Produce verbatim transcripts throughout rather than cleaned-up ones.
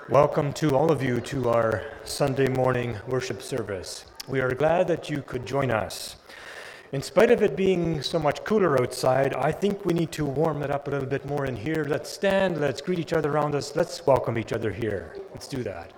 Welcome to all of you to our Sunday morning worship service. We are glad that you could join us. In spite of it being so much cooler outside, I think we need to warm it up a little bit more in here. Let's stand, let's greet each other around us, let's welcome each other here. Let's do that.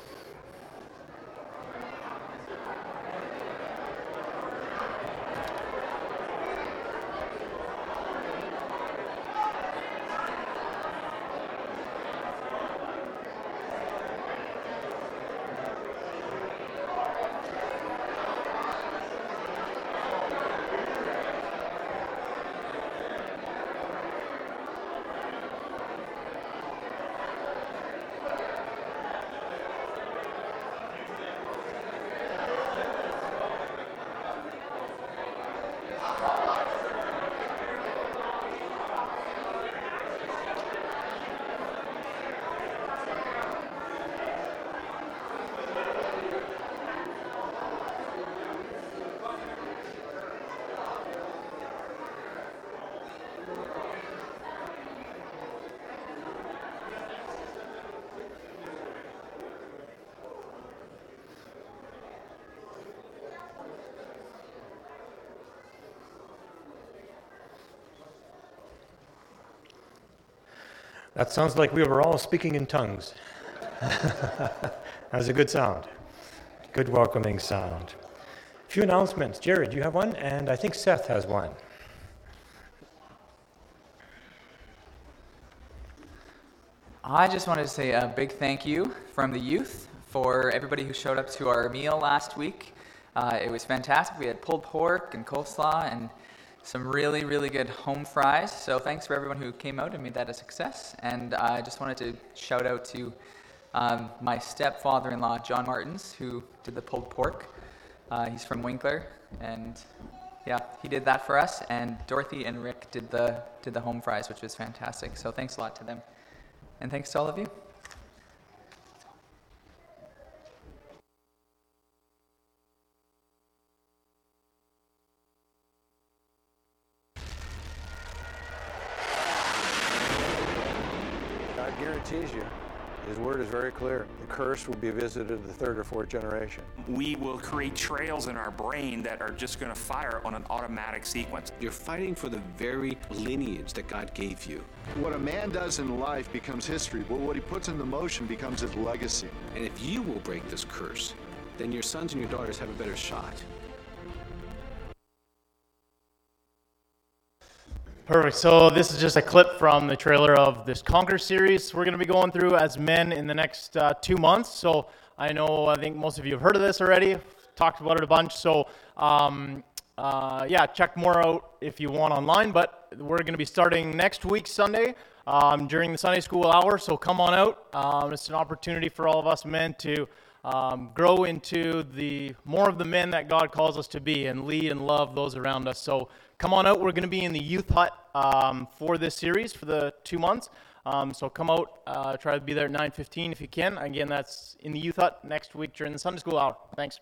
That sounds like we were all speaking in tongues. That was a good sound. Good welcoming sound. A few announcements. Jared, you have one? And I think Seth has one. I just wanted to say a big thank you from the youth for everybody who showed up to our meal last week. Uh, it was fantastic. We had pulled pork and coleslaw and some really, really good home fries. So thanks for everyone who came out and made that a success. And I just wanted to shout out to um, my stepfather-in-law, John Martins, who did the pulled pork. Uh, he's from Winkler, and yeah, he did that for us. And Dorothy and Rick did the did the home fries, which was fantastic. So thanks a lot to them. And thanks to all of you. God guarantees you, His word is very clear. The curse will be visited the third or fourth generation. We will create trails in our brain that are just going to fire on an automatic sequence. You're fighting for the very lineage that God gave you. What a man does in life becomes history, but what he puts into motion becomes his legacy. And if you will break this curse, then your sons and your daughters have a better shot. Perfect. So this is just a clip from the trailer of this Conquer series we're going to be going through as men in the next uh, two months. So I know, I think most of you have heard of this already, talked about it a bunch. So um, uh, yeah, check more out if you want online. But we're going to be starting next week, Sunday, um, during the Sunday school hour. So come on out. Um, it's an opportunity for all of us men to um, grow into the more of the men that God calls us to be and lead and love those around us. So come on out. We're going to be in the youth hut um, for this series for the two months. Um, so come out, uh, try to be there at nine fifteen if you can. Again, that's in the youth hut next week during the Sunday school hour. Thanks.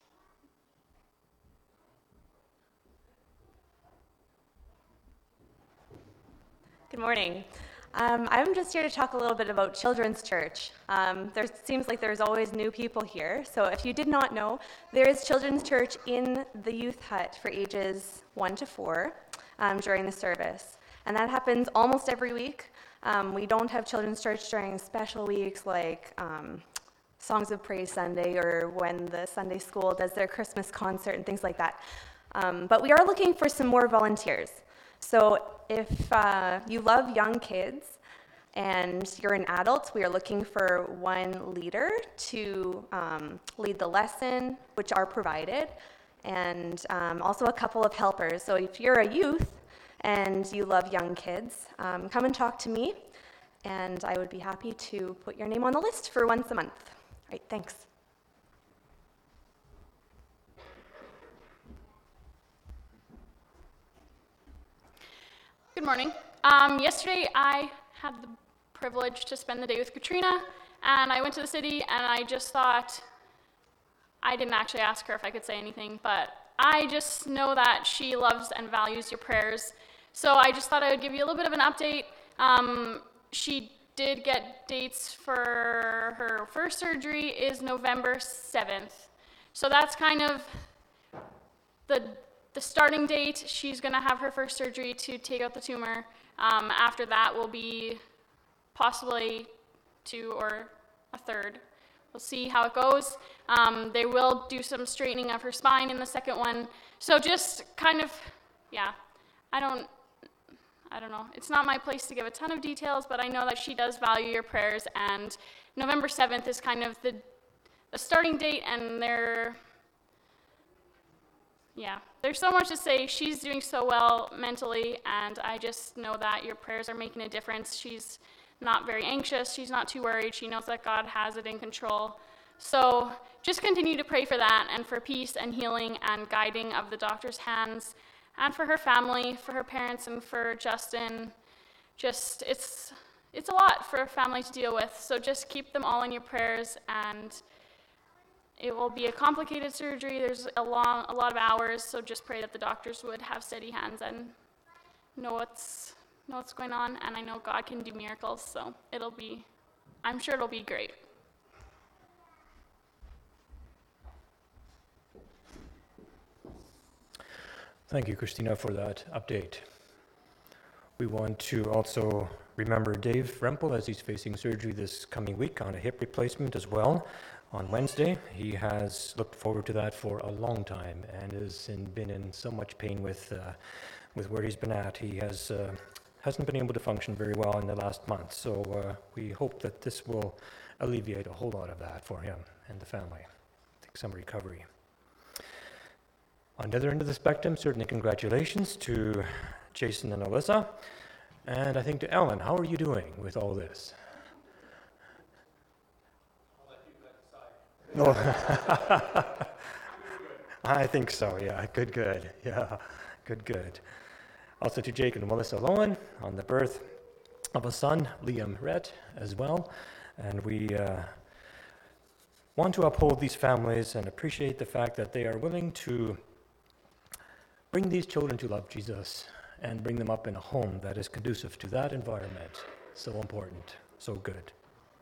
Good morning. Um, I'm just here to talk a little bit about Children's Church. Um, there seems like there's always new people here. So if you did not know, there is Children's Church in the youth hut for ages one to four um, during the service. And that happens almost every week. Um, we don't have Children's Church during special weeks like um, Songs of Praise Sunday or when the Sunday school does their Christmas concert and things like that. Um, but we are looking for some more volunteers. So if uh, you love young kids and you're an adult, we are looking for one leader to um, lead the lesson, which are provided, and um, also a couple of helpers. So if you're a youth and you love young kids, um, come and talk to me, and I would be happy to put your name on the list for once a month. All right, thanks. Good morning. Um, yesterday I had the privilege to spend the day with Katrina, and I went to the city and I just thought, I didn't actually ask her if I could say anything, but I just know that she loves and values your prayers. So I just thought I would give you a little bit of an update. Um, she did get dates for her first surgery is November seventh. So that's kind of the the starting date. She's going to have her first surgery to take out the tumor. Um, after that will be possibly two or a third. We'll see how it goes. Um, they will do some straightening of her spine in the second one. So just kind of, yeah, I don't, I don't know. It's not my place to give a ton of details, but I know that she does value your prayers, and November seventh is kind of the, the starting date, and they're, yeah, there's so much to say. She's doing so well mentally, and I just know that your prayers are making a difference. She's not very anxious. She's not too worried. She knows that God has it in control. So just continue to pray for that, and for peace and healing and guiding of the doctor's hands, and for her family, for her parents, and for Justin. Just, it's it's a lot for a family to deal with. So just keep them all in your prayers, and it will be a complicated surgery. There's a long, a lot of hours, so just pray that the doctors would have steady hands and know what's know what's going on, and I know God can do miracles, so it'll be, I'm sure it'll be great. Thank you, Christina, for that update. We want to also remember Dave Rempel as he's facing surgery this coming week on a hip replacement as well on Wednesday. He has looked forward to that for a long time and has in, been in so much pain with uh, with where he's been at. He has uh, hasn't been able to function very well in the last month, so uh, we hope that this will alleviate a whole lot of that for him and the family. Take some recovery. On the other end of the spectrum, certainly congratulations to Jason and Alyssa, and I think to Ellen. How are you doing with all this? No, I think so, yeah, good, good, yeah, good, good. Also to Jake and Melissa Lowen on the birth of a son, Liam Rhett, as well. And we uh, want to uphold these families and appreciate the fact that they are willing to bring these children to love Jesus and bring them up in a home that is conducive to that environment. So important, so good.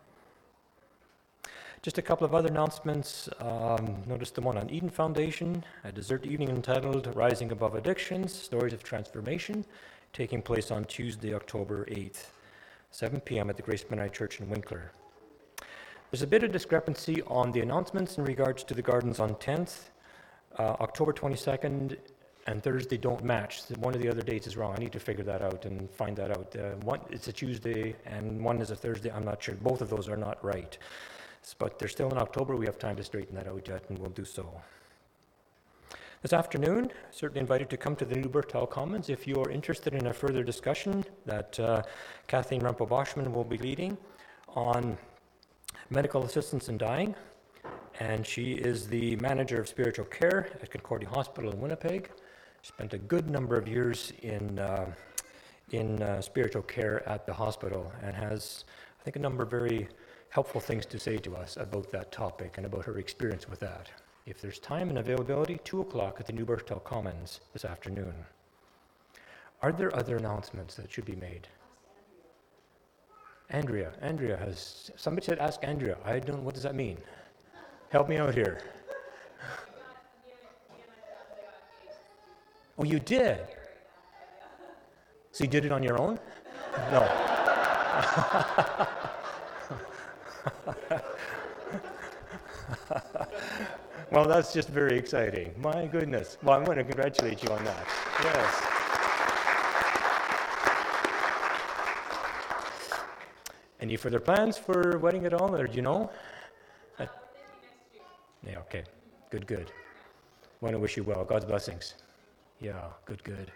Just a couple of other announcements. Um, notice the one on Eden Foundation, a dessert evening entitled Rising Above Addictions, Stories of Transformation, taking place on Tuesday, October eighth, seven p.m. at the Grace Mennonite Church in Winkler. There's a bit of discrepancy on the announcements in regards to the gardens on tenth. Uh, October twenty-second and Thursday don't match. One of the other dates is wrong. I need to figure that out and find that out. Uh, one, it's a Tuesday and one is a Thursday. I'm not sure. Both of those are not right. But they're still in October. We have time to straighten that out yet, and we'll do so. This afternoon, certainly invited to come to the New Bertel Commons if you are interested in a further discussion that uh, Kathleen Rempel-Boschman will be leading on medical assistance in dying. And she is the manager of spiritual care at Concordia Hospital in Winnipeg. Spent a good number of years in, uh, in uh, spiritual care at the hospital and has, I think, a number of very helpful things to say to us about that topic and about her experience with that. If there's time and availability, two o'clock at the New Bertel Commons this afternoon. Are there other announcements that should be made? Andrea, Andrea has, somebody said ask Andrea. I don't, what does that mean? Help me out here. Oh, you did? So you did it on your own? No. Well, that's just very exciting. My goodness. Well, I'm going to congratulate you on that. Yes. Any further plans for wedding at all, or do you know? Uh, yeah, okay. Good, good. Want to wish you well. God's blessings. Yeah, good, good.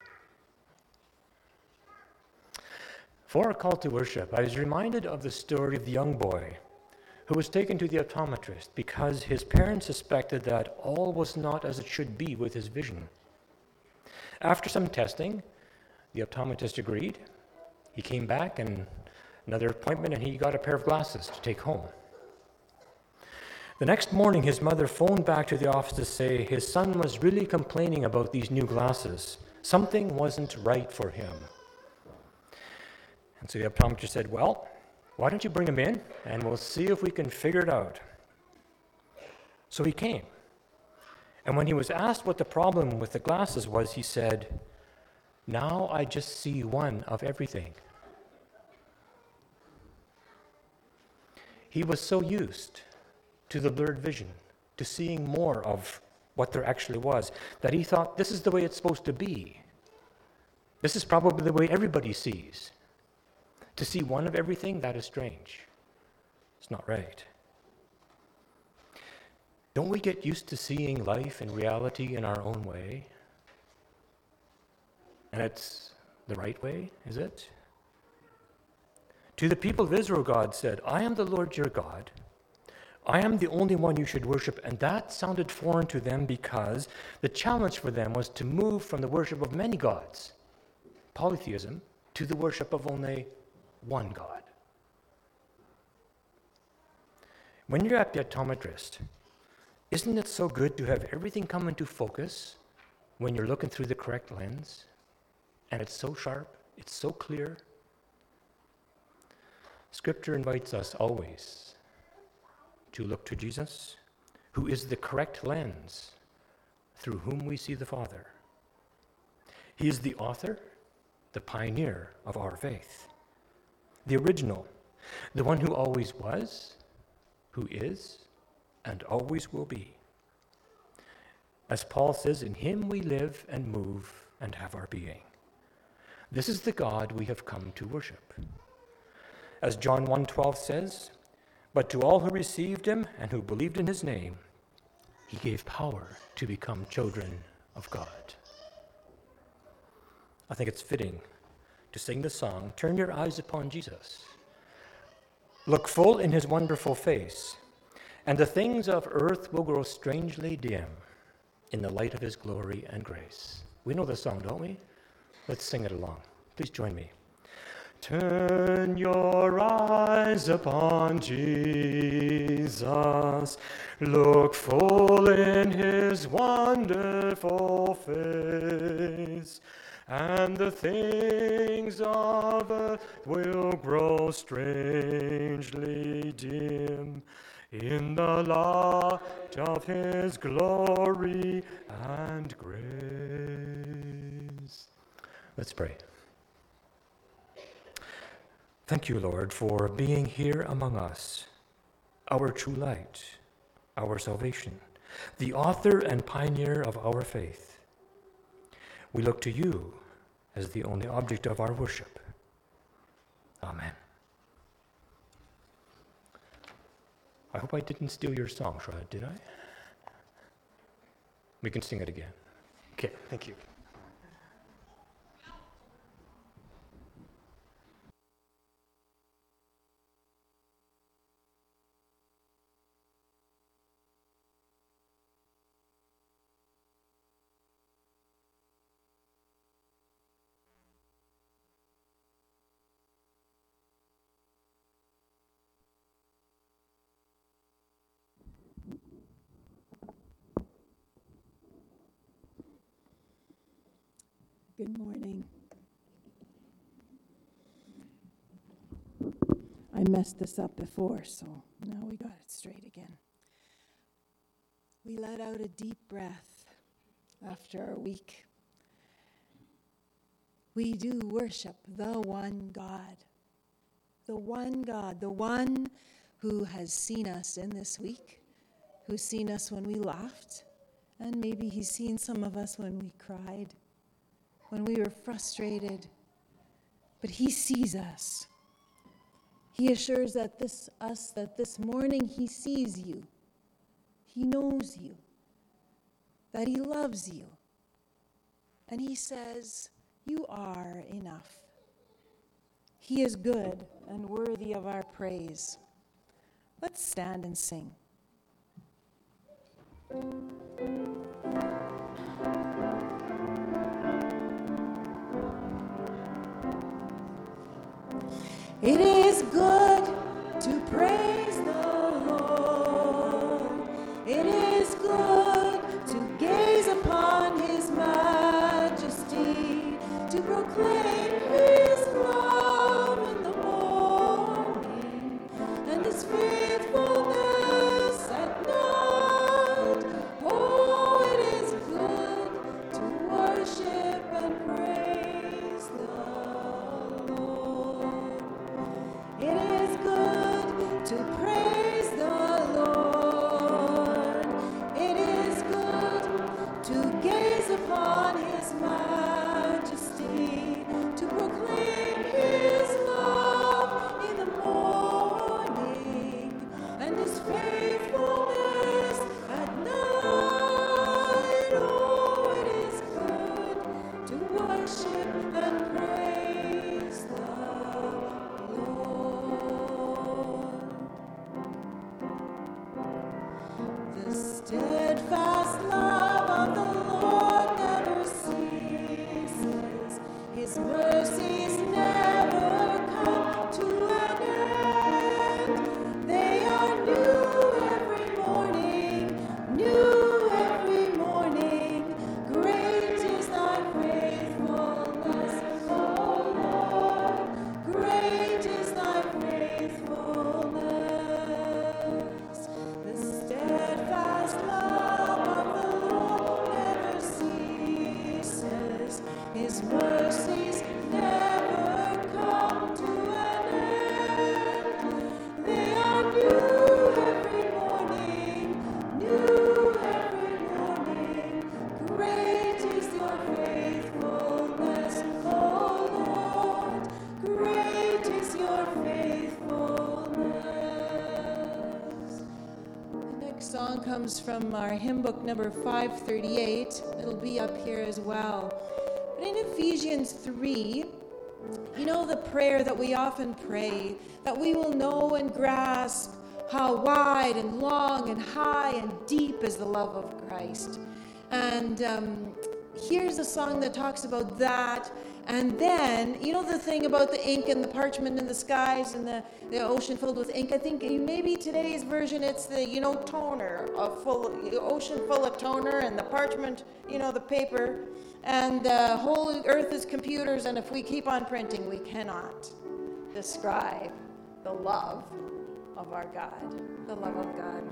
For our call to worship, I was reminded of the story of the young boy who was taken to the optometrist because his parents suspected that all was not as it should be with his vision. After some testing, the optometrist agreed. He came back and another appointment, and he got a pair of glasses to take home. The next morning, his mother phoned back to the office to say his son was really complaining about these new glasses. Something wasn't right for him. And so the optometrist said, well, Why don't you bring him in, and we'll see if we can figure it out. So he came. And when he was asked what the problem with the glasses was, he said, "Now I just see one of everything." He was so used to the blurred vision, to seeing more of what there actually was, that he thought this is the way it's supposed to be. This is probably the way everybody sees. To see one of everything, that is strange. It's not right. Don't we get used to seeing life and reality in our own way? And it's the right way, is it? To the people of Israel, God said, "I am the Lord your God. I am the only one you should worship." And that sounded foreign to them because the challenge for them was to move from the worship of many gods, polytheism, to the worship of only one God. When you're at the optometrist, isn't it so good to have everything come into focus when you're looking through the correct lens? And it's so sharp, it's so clear. Scripture invites us always to look to Jesus, who is the correct lens through whom we see the Father. He is the author, the pioneer of our faith, the original, the one who always was, who is, and always will be. As Paul says, in him we live and move and have our being. This is the God we have come to worship. As John one twelve says, "But to all who received him and who believed in his name, he gave power to become children of God." I think it's fitting to sing the song, "Turn your eyes upon Jesus. Look full in his wonderful face, and the things of earth will grow strangely dim in the light of his glory and grace." We know the song, don't we? Let's sing it along. Please join me. Turn your eyes upon Jesus. Look full in his wonderful face, and the things of earth will grow strangely dim in the light of his glory and grace. Let's pray. Thank you, Lord, for being here among us, our true light, our salvation, the author and pioneer of our faith. We look to you as the only object of our worship. Amen. I hope I didn't steal your song, Shrod, did I? We can sing it again. Okay, thank you. Good morning. I messed this up before, so now we got it straight again. We let out a deep breath after our week. We do worship the one God, the one God, the one who has seen us in this week, who's seen us when we laughed, and maybe he's seen some of us when we cried, when we were frustrated, but he sees us. He assures that this, us that this morning he sees you, he knows you, that he loves you, and he says, you are enough. He is good and worthy of our praise. Let's stand and sing. It is good to praise the Lord. It is good to gaze upon his majesty, to proclaim his love in the morning, gaze upon his majesty, to proclaim his love in the morning, and his faithfulness at night. Oh, it is good to worship and praise the Lord. The steadfast love of the Lord never ceases. His mercies never come to an end. They are new every morning, new every morning. Great is thy faithfulness, O Lord. Great is thy faithfulness. The steadfast love of the Lord never ceases. His mercies never come to an end. They are new every morning, new every morning. Great is your faithfulness, O Lord. Great is your faithfulness. The next song comes from our hymn book number five thirty-eight. It'll be up here as well. But in Ephesians three, you know the prayer that we often pray, that we will know and grasp how wide and long and high and deep is the love of Christ. And um, here's a song that talks about that. And then, you know the thing about the ink and the parchment and the skies and the, the ocean filled with ink? I think maybe today's version, it's the, you know, toner, of full, the ocean full of toner, and the parchment, you know, the paper. And the whole earth is computers, and if we keep on printing, we cannot describe the love of our God, the love of God.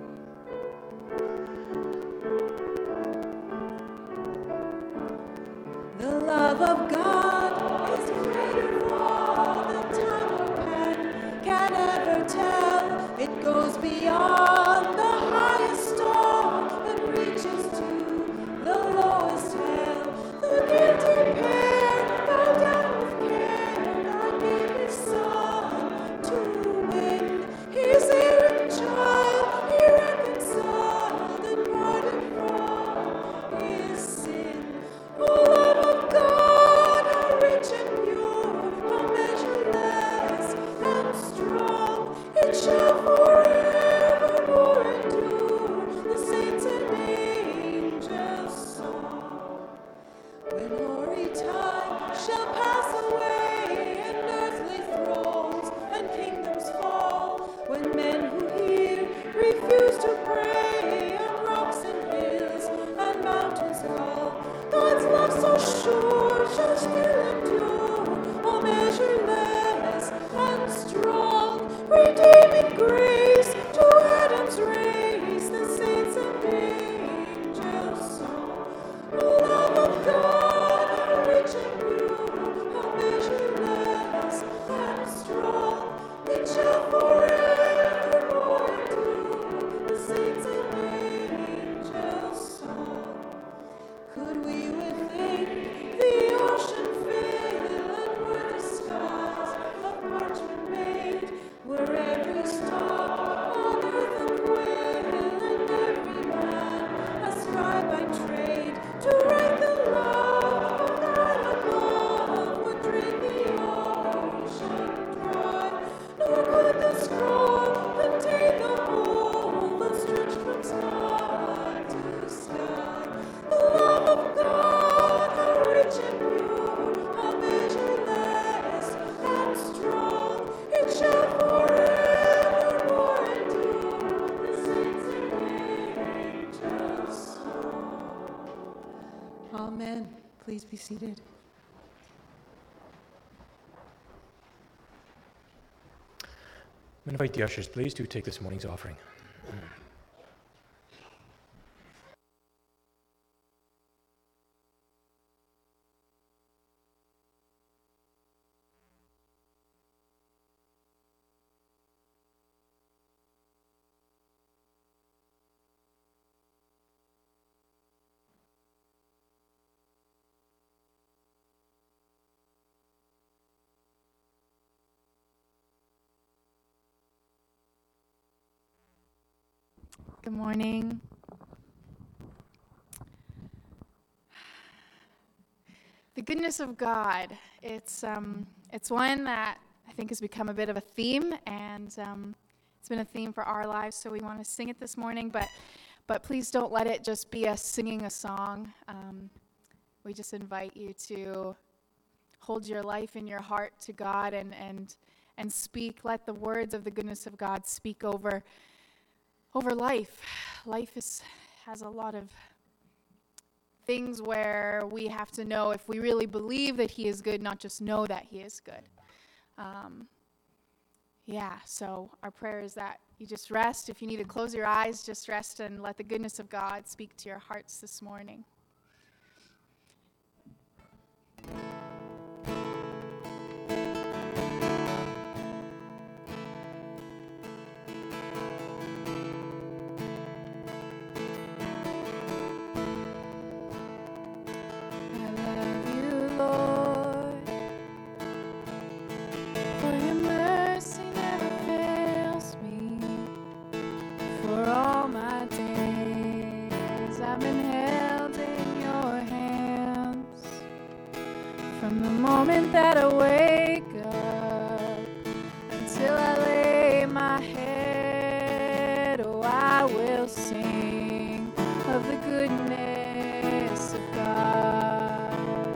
The love of God is greater than all the tongue or pen can ever tell. It goes beyond the highest star and reaches to the lowest hell. The guilty pair bow down with care. God gave his son to win his errant child. He reconciled and parted from his sin. Oh, love of God, how rich and pure, how measureless and strong, it shall forevermore endure the saints and angels' song. When hoary time shall pass away and earthly thrones and kingdoms fall, when men who hear refuse to pray and rocks and hills and mountains fall, God's love so sure shall still endure, all measureless and strong, redeeming grace to Adam's race, the saints and angels' song. O love of God, how rich and pure, how measureless and strong, it shall forevermore endure, the saints and angels' song. Could we within the ocean fill, and were the skies of parchment made, were every star on earth a quail, and every man a scribe by trade, to write the love of God above would drain the ocean dry, nor could the scroll contain the whole that stretched from sky to sky. The love of God, how rich and pure, how measureless and strong, it shall forevermore endure, the saints and angels' song. Amen. Please be seated. I'm going to invite the ushers, please, to take this morning's offering. Good morning. The goodness of God. It's um, it's one that I think has become a bit of a theme, and um, it's been a theme for our lives. So we want to sing it this morning, but but please don't let it just be us singing a song. Um, we just invite you to hold your life in your heart to God and and and speak. Let the words of the goodness of God speak over over life. Life is has a lot of things where we have to know if we really believe that he is good, not just know that he is good. Um, yeah, so our prayer is that you just rest. If you need to close your eyes, just rest and let the goodness of God speak to your hearts this morning. That I wake up until I lay my head, oh, I will sing of the goodness of God.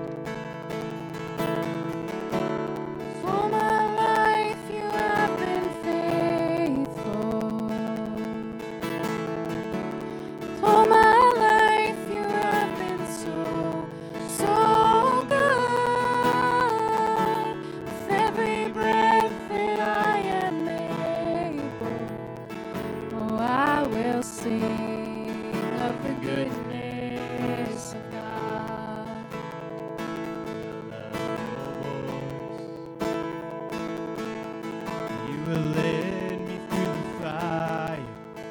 For my life you have been faithful. For my life you have been so, so good. Sing of the goodness of God. You will lead me through the fire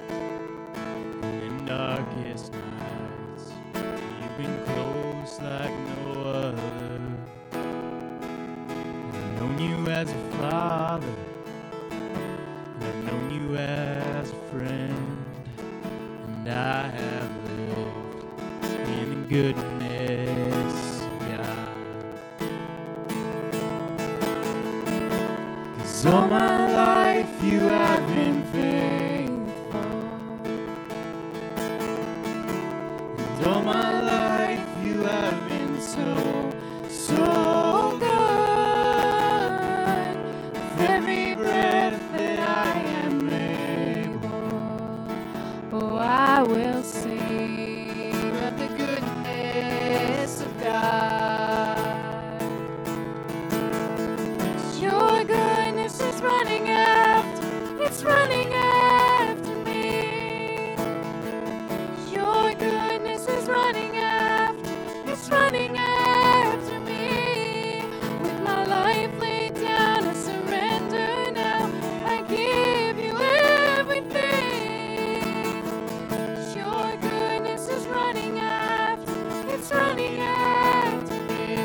in darkest nights. You've been close like no other. I've known you as a father, and I've known you as a friend. And I have lived in the goodness of God. 'Cause all my life you have been faithful. And all my life you have been so, so good. With every breath that I am able, oh, I will sing of the goodness of God. Your goodness is running after, it's running after me. Your goodness is running after, it's running after me. With my life laid down, I surrender now. I give you everything. Is running after, it's running after me.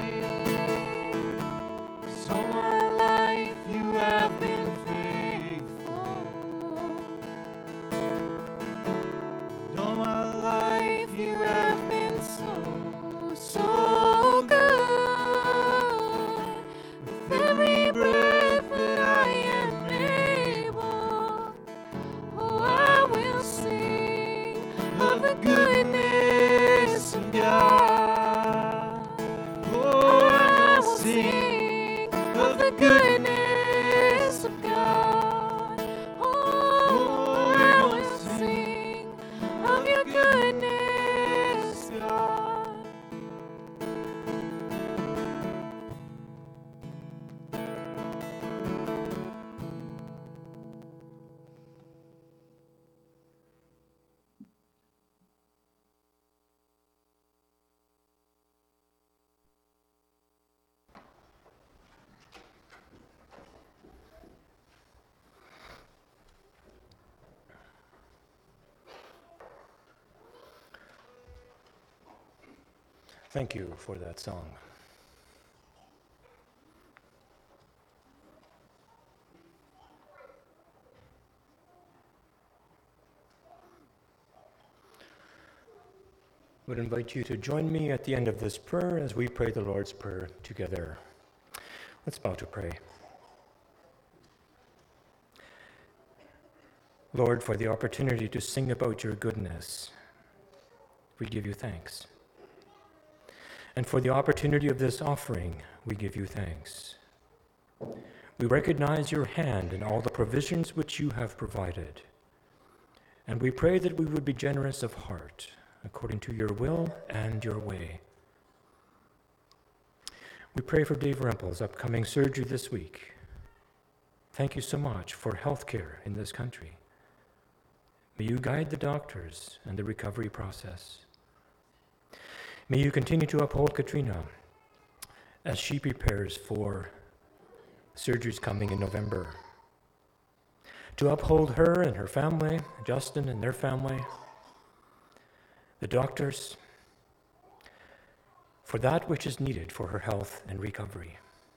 So my life you have been faithful. All my life you have been so, so good. With every breath that I am able, oh, I will sing of the goodness of God. Oh, I will sing of the goodness of God. Oh, I will sing of your goodness, God. Thank you for that song. would invite you to join me at the end of this prayer as we pray the Lord's Prayer together. Let's bow to pray. Lord, for the opportunity to sing about your goodness, we give you thanks. And for the opportunity of this offering, we give you thanks. We recognize your hand in all the provisions which you have provided. And we pray that we would be generous of heart, according to your will and your way. We pray for Dave Rempel's upcoming surgery this week. Thank you so much for health care in this country. May you guide the doctors and the recovery process. May you continue to uphold Katrina as she prepares for surgeries coming in November. To uphold her and her family, Justin and their family, the doctors, for that which is needed for her health and recovery.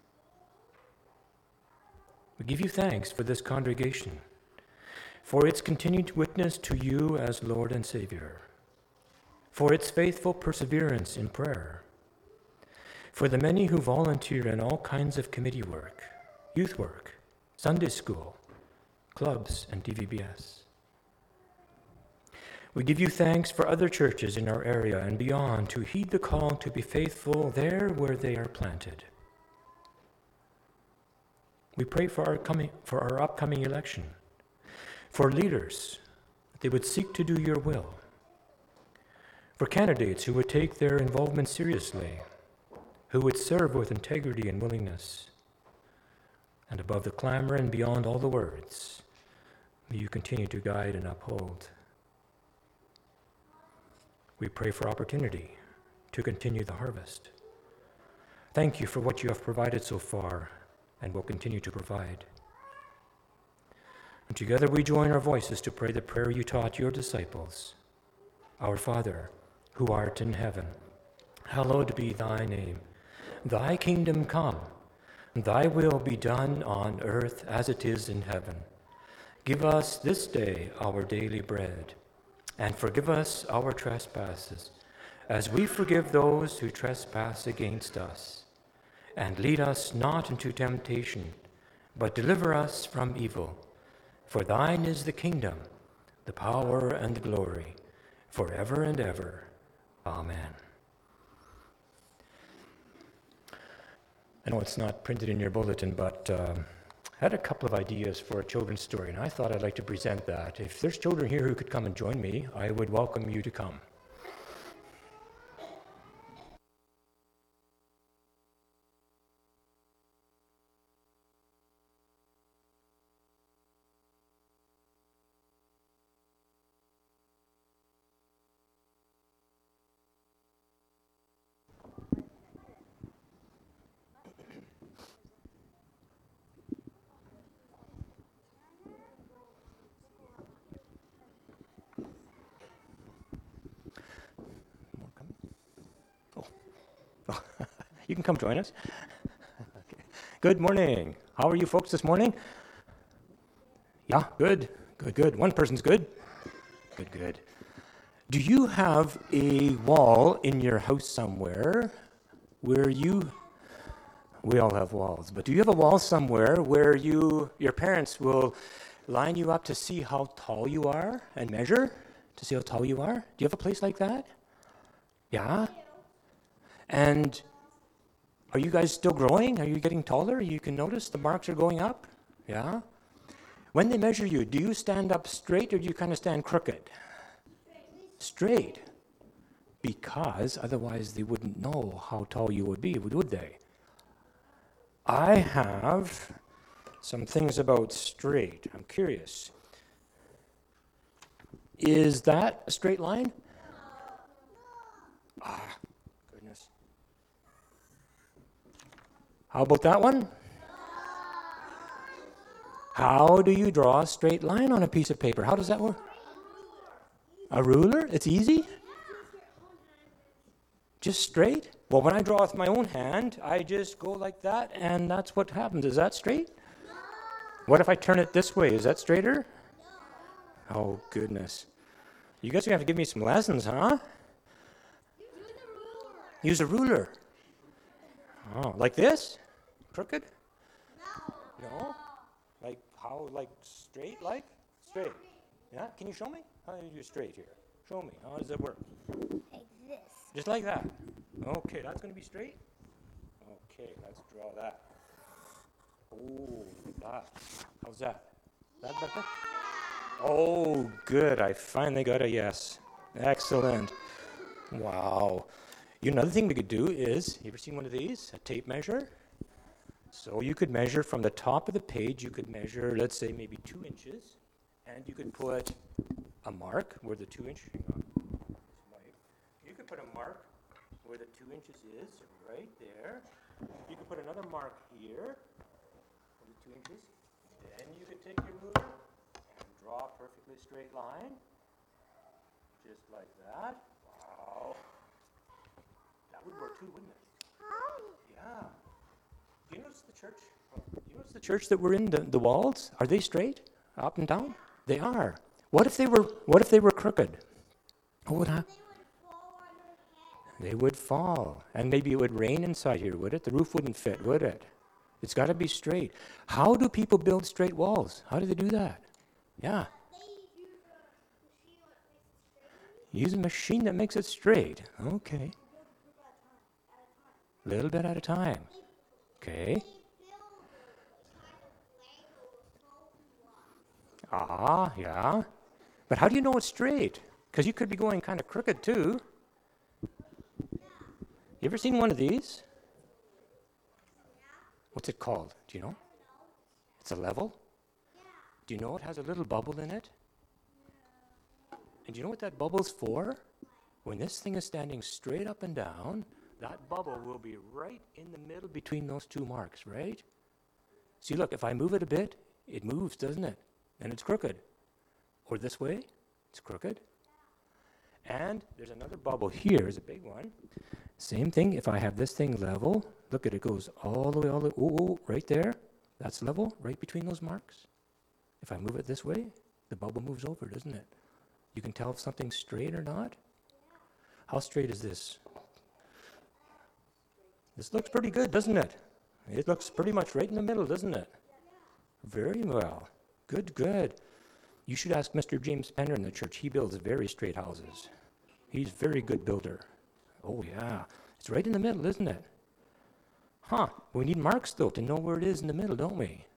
We give you thanks for this congregation, for its continued witness to you as Lord and Savior, for its faithful perseverance in prayer, for the many who volunteer in all kinds of committee work, youth work, Sunday school, clubs, and D V B S. We give you thanks for other churches in our area and beyond to heed the call to be faithful there where they are planted. We pray for our coming, for our upcoming election, for leaders, that they would seek to do your will, for candidates who would take their involvement seriously, who would serve with integrity and willingness, and above the clamor and beyond all the words, may you continue to guide and uphold. We pray for opportunity to continue the harvest. Thank you for what you have provided so far and will continue to provide. And together we join our voices to pray the prayer you taught your disciples. Our Father, who art in heaven, hallowed be thy name. Thy kingdom come, thy will be done on earth as it is in heaven. Give us this day our daily bread, and forgive us our trespasses, as we forgive those who trespass against us. And lead us not into temptation, but deliver us from evil. For thine is the kingdom, the power, and the glory, forever and ever. Amen. I know it's not printed in your bulletin, but um, I had a couple of ideas for a children's story, and I thought I'd like to present that. If there's children here who could come and join me, I would welcome you to come. You can come join us. Okay. Good morning. How are you folks this morning? Yeah, good, good, good. One person's good. Good, good. Do you have a wall in your house somewhere where you, we all have walls, but do you have a wall somewhere where you, your parents will line you up to see how tall you are and measure to see how tall you are? Do you have a place like that? Yeah? And are you guys still growing? Are you getting taller? You can notice the marks are going up? Yeah? When they measure you, do you stand up straight or do you kind of stand crooked? Straight. Because otherwise they wouldn't know how tall you would be, would they? I have some things about straight. I'm curious. Is that a straight line? Ah. How about that one? How do you draw a straight line on a piece of paper? How does that work? A ruler? It's easy? Just straight? Well, when I draw with my own hand, I just go like that, and that's what happens. Is that straight? What if I turn it this way? Is that straighter? Oh, goodness. You guys are going to have to give me some lessons, huh? Use a ruler. Oh, like this? Crooked? No. No? Like how, like straight, like? Straight. Yeah? Can you show me? How do you do straight here? Show me. How does it work? Like this. Just like that. Okay, that's going to be straight? Okay, let's draw that. Oh, that. How's that? That better? Oh, good. I finally got a yes. Excellent. Wow. You know, another thing we could do is, you ever seen one of these? A tape measure? So you could measure from the top of the page, you could measure, let's say, maybe two inches, and you could put a mark where the two inches, hang on. You could put a mark where the two inches is, right there. You could put another mark here, where the two inches. Then you could take your ruler and draw a perfectly straight line, just like that. Wow. That would work too, wouldn't it? Yeah. Do you notice the church? Do you notice the church that we're in? The, the walls, are they straight, up and down? They are. What if they were? What if they were crooked? What would happen? They would fall, and maybe it would rain inside here, would it? The roof wouldn't fit, would it? It's got to be straight. How do people build straight walls? How do they do that? Yeah. Use a machine that makes it straight. Okay. A little bit at a time. Okay. Ah, yeah. But how do you know it's straight? Because you could be going kind of crooked too. You ever seen one of these? What's it called? Do you know? It's a level? Do you know it has a little bubble in it? And do you know what that bubble's for? When this thing is standing straight up and down, that bubble will be right in the middle between those two marks, right? See, look, if I move it a bit, it moves, doesn't it? And it's crooked. Or this way, it's crooked. And there's another bubble here, there's a big one. Same thing, if I have this thing level, look at it, goes all the way, all the way, oh, oh, right there. That's level, right between those marks. If I move it this way, the bubble moves over, doesn't it? You can tell if something's straight or not. How straight is this? This looks pretty good, doesn't it? It looks pretty much right in the middle, doesn't it? Very well. Good, good. You should ask Mister James Penner in the church. He builds very straight houses. He's a very good builder. Oh, yeah. It's right in the middle, isn't it? Huh. We need marks, though, to know where it is in the middle, don't we?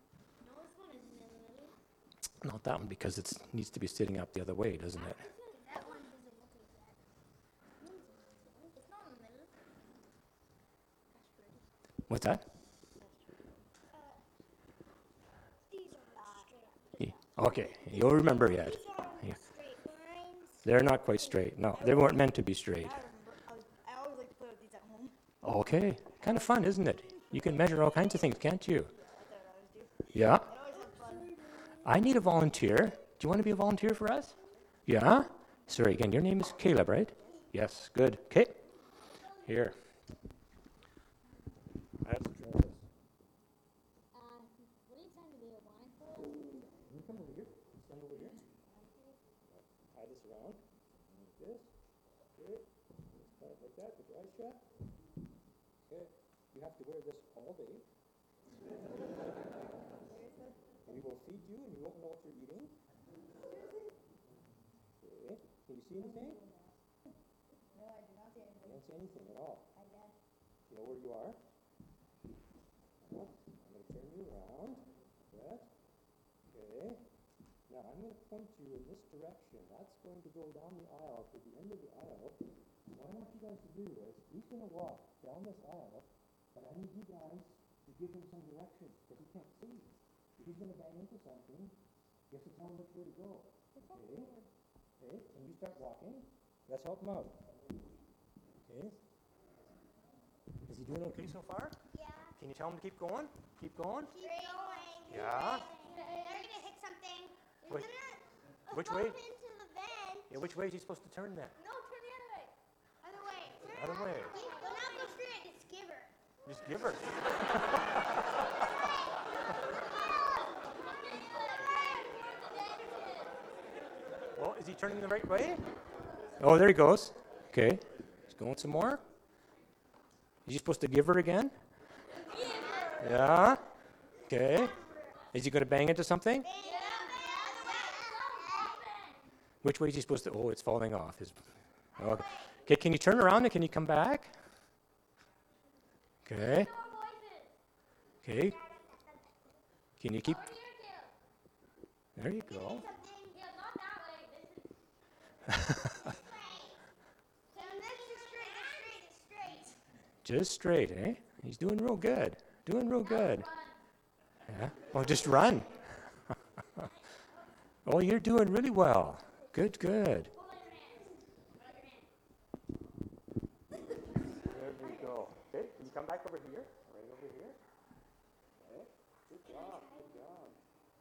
Not that one, because it needs to be sitting up the other way, doesn't it? What's that? Yeah. Okay, you'll remember yet. Yeah. They're not quite straight. No, they weren't meant to be straight. Okay, kind of fun, isn't it? You can measure all kinds of things, can't you? Yeah. I need a volunteer. Do you want to be a volunteer for us? Yeah? Sorry, again, your name is Caleb, right? Yes, good. Okay. Here. That's the trail. You come over here. Stand over here. Tie this around. Like this. Okay. Tie it like that with your eyes shut. Okay. You have to wear this all day. We will feed you and you won't know what you're eating. Okay. Can you see anything? No, I do not see anything. You don't see anything at all. I guess. You know where you are? I'm going to turn you around. Yes. Okay. Now I'm going to point you in this direction. That's going to go down the aisle to the end of the aisle. What I want you guys to do is, he's going to walk down this aisle, but I need you guys to give him some direction because he can't see. If he's going to bang into something, you have to tell him which way to go. Okay. Okay. And you start walking. Let's help him out. Okay. Is he doing okay so far? Yeah. Can you tell him to keep going? Keep going? Keep going. Yeah. They're gonna hit something. They're Which, gonna which bump way? into the vent. Yeah, which way is he supposed to turn then? No, turn the other way. Other way. Turn Other way. Don't not go straight. Just give her. Just give her. Well, is he turning the right way? Oh, there he goes. Okay. He's going some more. Is he supposed to give her again? Yeah? Okay. Is he going to bang into something? Which way is he supposed to? Oh, it's falling off. His, okay. Okay, can you turn around and can you come back? Okay. Okay. Can you keep? There you go. Just straight, eh? He's doing real good. Doing real good. Yeah. Oh, just run. Oh, you're doing really well. Good, good. There we go. Okay, can you come back over here? Right over here. Okay. Good job. Good job.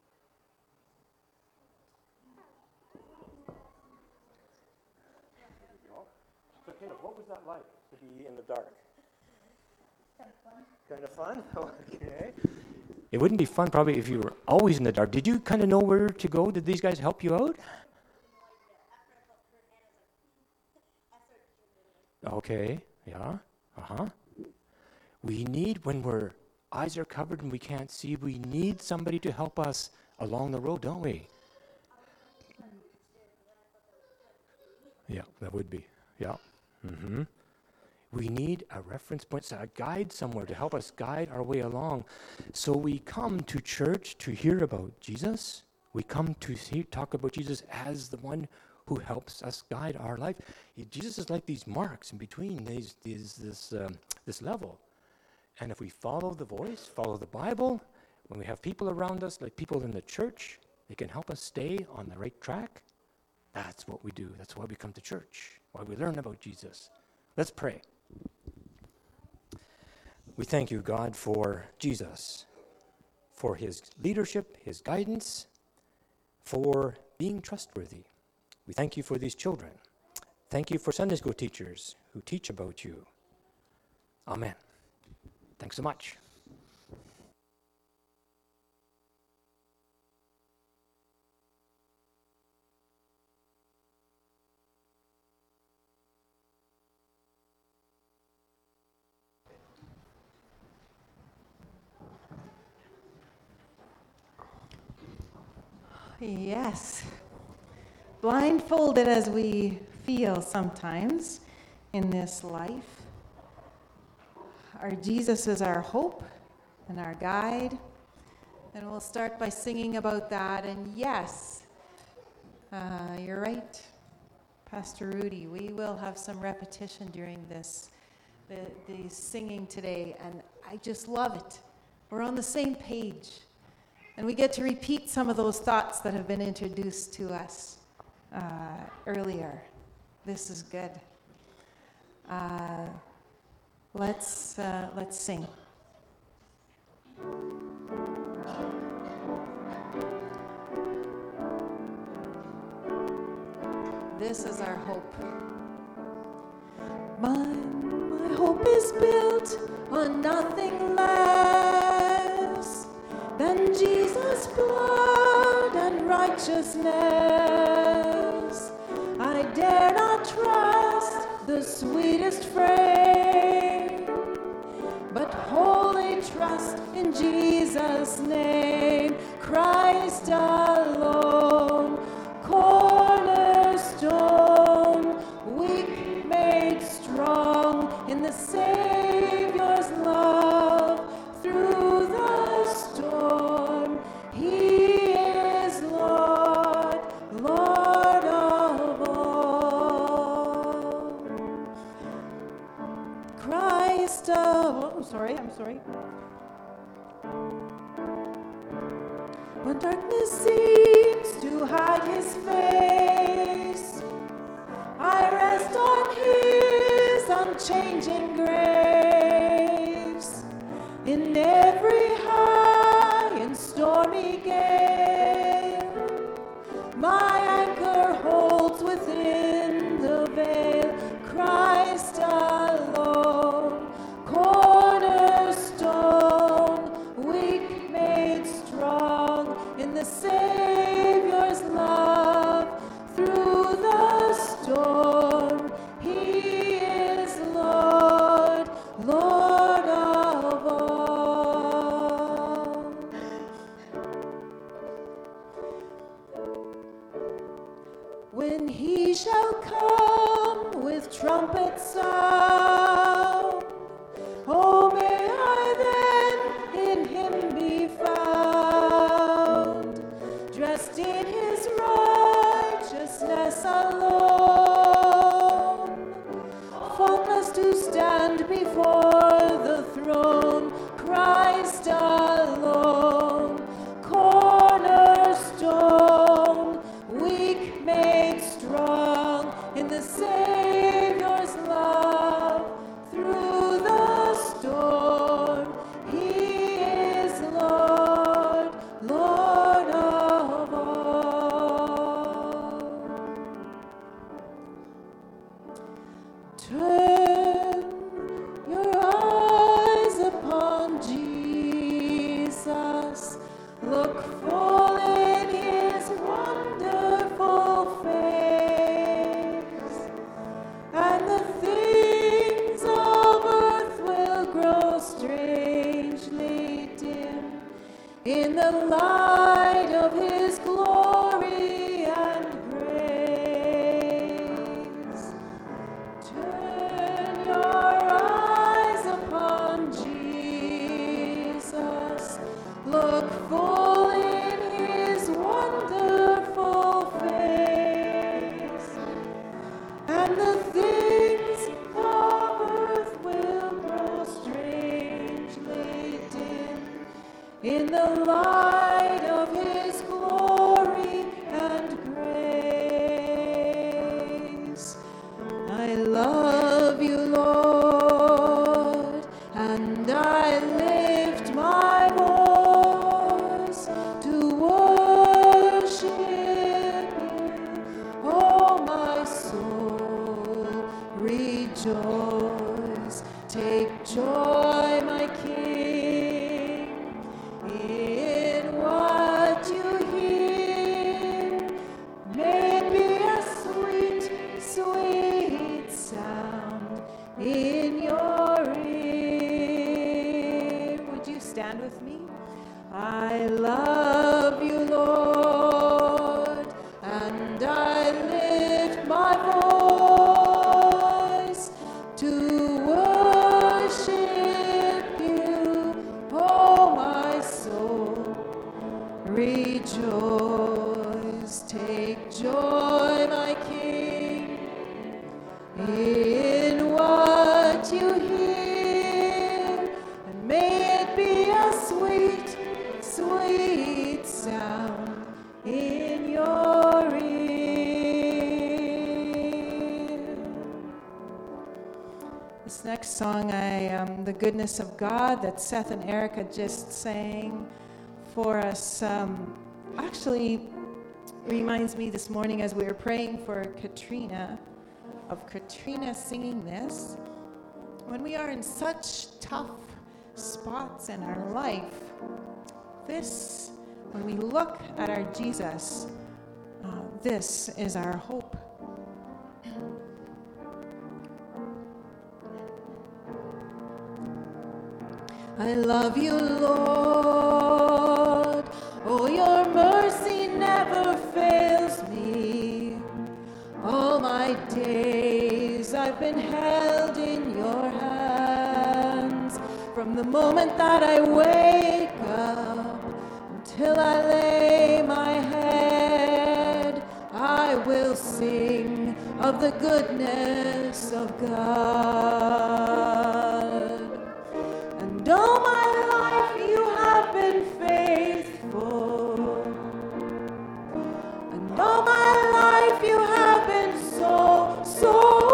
There we go. So, Caleb, what was that like to be in the dark? Kind of fun. Kind of fun? Okay. It wouldn't be fun probably if you were always in the dark. Did you kind of know where to go? Did these guys help you out? Okay, yeah, uh-huh. We need, when our eyes are covered and we can't see, we need somebody to help us along the road, don't we? Yeah, that would be, yeah. Mm-hmm. We need a reference point, a guide somewhere to help us guide our way along. So we come to church to hear about Jesus. We come to see, talk about Jesus as the one who helps us guide our life. He, Jesus is like these marks in between these, these, this, um, this level. And if we follow the voice, follow the Bible, when we have people around us, like people in the church, they can help us stay on the right track. That's what we do. That's why we come to church, why we learn about Jesus. Let's pray. We thank you, God, for Jesus, for his leadership, his guidance, for being trustworthy. We thank you for these children. Thank you for Sunday school teachers who teach about you. Amen. Thanks so much. Yes. Blindfolded as we feel sometimes in this life, our Jesus is our hope and our guide. And we'll start by singing about that. And yes, uh, you're right, Pastor Rudy, we will have some repetition during this, the, the singing today. And I just love it. We're on the same page. And we get to repeat some of those thoughts that have been introduced to us uh, earlier. This is good. Uh, let's uh, let's sing. This is our hope. My, my hope is built on nothing less than Jesus' blood and righteousness. I dare not trust the sweetest frame, but wholly trust in Jesus' name. Christ alone, cornerstone, weak made strong in the Savior's love through the storm. He is Lord, Lord of all. Christ of, oh, sorry, I'm sorry. When darkness seems to hide his face, I rest on his unchanging grace. In every high and stormy gale, my anchor holds within the veil. Christ alone, cornerstone, weak made strong in the Savior's love through the storm. He is Lord, Lord. Oh, may I then in him be found, dressed in his righteousness alone, faultless to stand before the throne, Christ alone, cornerstone, weak made strong in the Savior's love. Through the storm, he is Lord, Lord of all. Turn your eyes upon Jesus, look full in his wonderful face, and the things of earth will grow strangely dim in the light of his glory and grace. Turn your eyes upon Jesus, look full in his wonderful face, and the things of earth will grow strangely dim in the light of his glory and grace. I love you, Lord, and I lift my voice to worship you. Oh, my soul, rejoice. Take joy, my King, in what you hear. May it be a sweet, sweet sound in your ear. Would you stand with me? I love you, Lord, and I lift my voice to worship you. Oh, my soul, rejoice. Take joy, my King, in what you hear, and may it be a sweet, sweet sound in your ear. This next song, I um, The Goodness of God, that Seth and Erica just sang for us, um, actually reminds me this morning as we were praying for Katrina, of Katrina singing this. When we are in such tough spots in our life, this, when we look at our Jesus, uh, this is our hope. I love you, Lord. Oh, your mercy never fails me. All my days I've been held in your hands. From the moment that I wake up until I lay my head, I will sing of the goodness of God. And all my life you have been faithful. And all my life you have been so, so